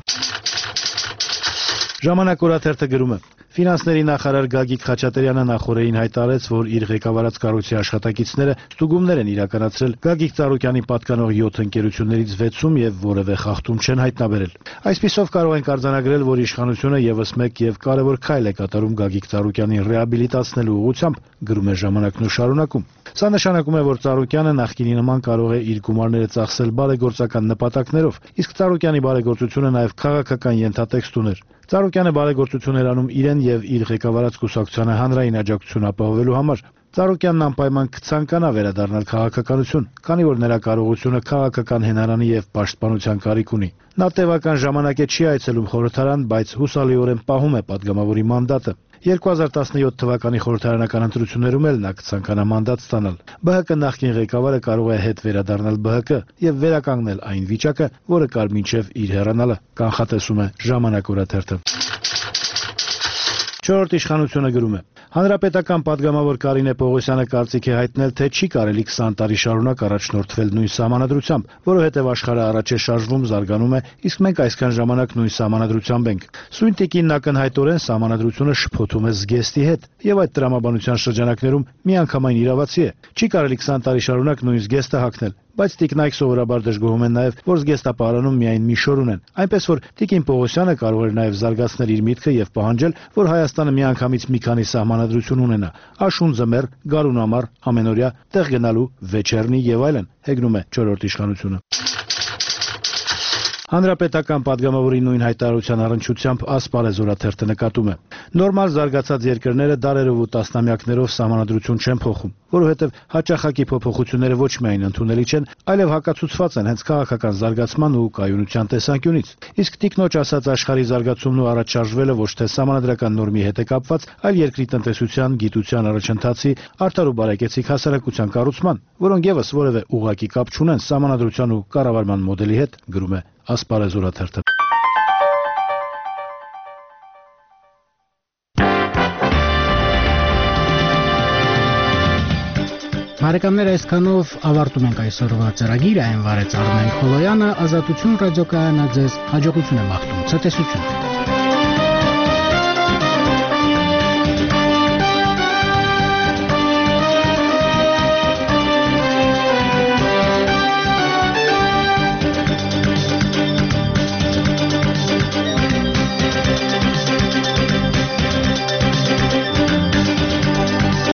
Ժամանակ օրաթերթը գրում է. Ֆինանսների նախարար Գագիկ Խաչատրյանը նախորդին հայտարարեց, որ իր ղեկավարած կառույցի աշխատակիցները ստուգումներ են իրականացրել Գագիկ Ծառուկյանի պատկանող 7 ընկերություններից 6-ում եւ որևէ խախտում չեն հայտնաբերել։ Այսպիսով կարող ենք արձանագրել, որ իշխանությունը եւս մեկ եւ կարեւոր քայլ է կատարում Գագիկ Ծառուկյանին ռեաբիլիտացնելու ուղղությամբ, գրում է Ժամանակն ու շարունակում։ Սա նշանակում է, որ Ծառուկյանը նախկինի նման կարող է իր գումարները ծախսել բարեգործական նպատակներով, իսկ Ծառուկյանի բարեգործությունը նաև քաղաքական ենթատեքստ ուներ։ Ծառուկյանը բարեգործություն էր անում իրեն եւ իր ղեկավարած կուսակցությանը հանրային աջակցություն ապահովելու համար։ Ծառուկյանն անպայման կցանկանա վերադառնալ քաղաքականություն, քանի որ նրա կարողությունը քաղաքական հենարանի եւ պաշտպանության կարիք ունի։ Նա տևական ժամանակ է չի այցելում խորհրդարան, բայց հուսալիորեն պահում է падգամավորի մանդատը։ 2017 թվականի խորհրդարանական ընտրություններում էլ նա կցանկանա մանդատ ստանալ։ ԲՀԿ նախկին ղեկավարը կարող է հետ վերադառնալ ԲՀԿ եւ վերականգնել այն վիճակը, որը կար մինչեւ իր հեռանալը, կանխատեսում է Ժամանակ օրաթերթը։ 4-րդ իշխանությունը գրում է. Հանրապետական падգամավոր Կարինե Պողոսյանը կարծիք է հայտնել, թե չի կարելի 20 տարի շարունակ առաջնորդվել նույն սահմանադրությամբ, որովհետև աշխարհը առաջ է շարժվում, զարգանում է, իսկ մենք այսքան ժամանակ նույն սահմանադրությամբ ենք։ Սույն տիկինն ակնհայտորեն սահմանադրությունը շփոթում է զգեստի հետ, եւ այդ տրամաբանության շրջանակներում միանգամայն իրավացի է։ Չի կարելի 20 տարի շարունակ նույն զգեստը հագնել, բայց տիկնայք սովորաբար դժգոհում են նաև, որ զգեստապահարանում միայն մի շոր ունեն, այնպես որ տիկին Պողոսյանը կարող էր նաև զարգացնել իր միտքը եւ պահանջել, որ Հայաստանը միանգամից մի քանի սահմանադրություն ունենա՝ աշուն ձմեռ, գարունամառ, ամենօրյա, տեղ գնալու, վեճերնի եւ այլն, հեգնում է 4-րդ իշխանությունը։ Հանրապետական падգամավորի նույն հայտարարության առնչությամբ Ասպարեզ օրաթերթը նկատում է. նորմալ զարգացած երկրները դարերով ու տասնամյակներով սահմանադրություն չեն փոխում, որովհետև հաճախակի փոփոխությունները ոչ միայն ընդունելի չեն, այլև հակացուցված են հենց քաղաքական զարգացման ու կայունության տեսանկյունից։ Իսկ տիկնոջ ասած աշխարհի զարգացումն ու առաջարժվելը ոչ թե սահմանադրական նորմի հետ է կապված, այլ երկրի տնտեսության, գիտության առաջընթացի, արդար ու բարեկեցիկ հասարակության կառուցման, որոնք եւս որևէ ուղղակի կապ չունեն սահմանադրության ու կառավարման մոդելի հետ, գրում է Ասպարեզ օրաթերթը։ Բարեկամներ, այսքանով ավարտում ենք այսօրվա ծրագիրը, այն վարեց Արմեն Խոլոյանը, Ազատություն ռադիոկայանը ձեզ հաջողություն է մաղթում, ցտեսություն։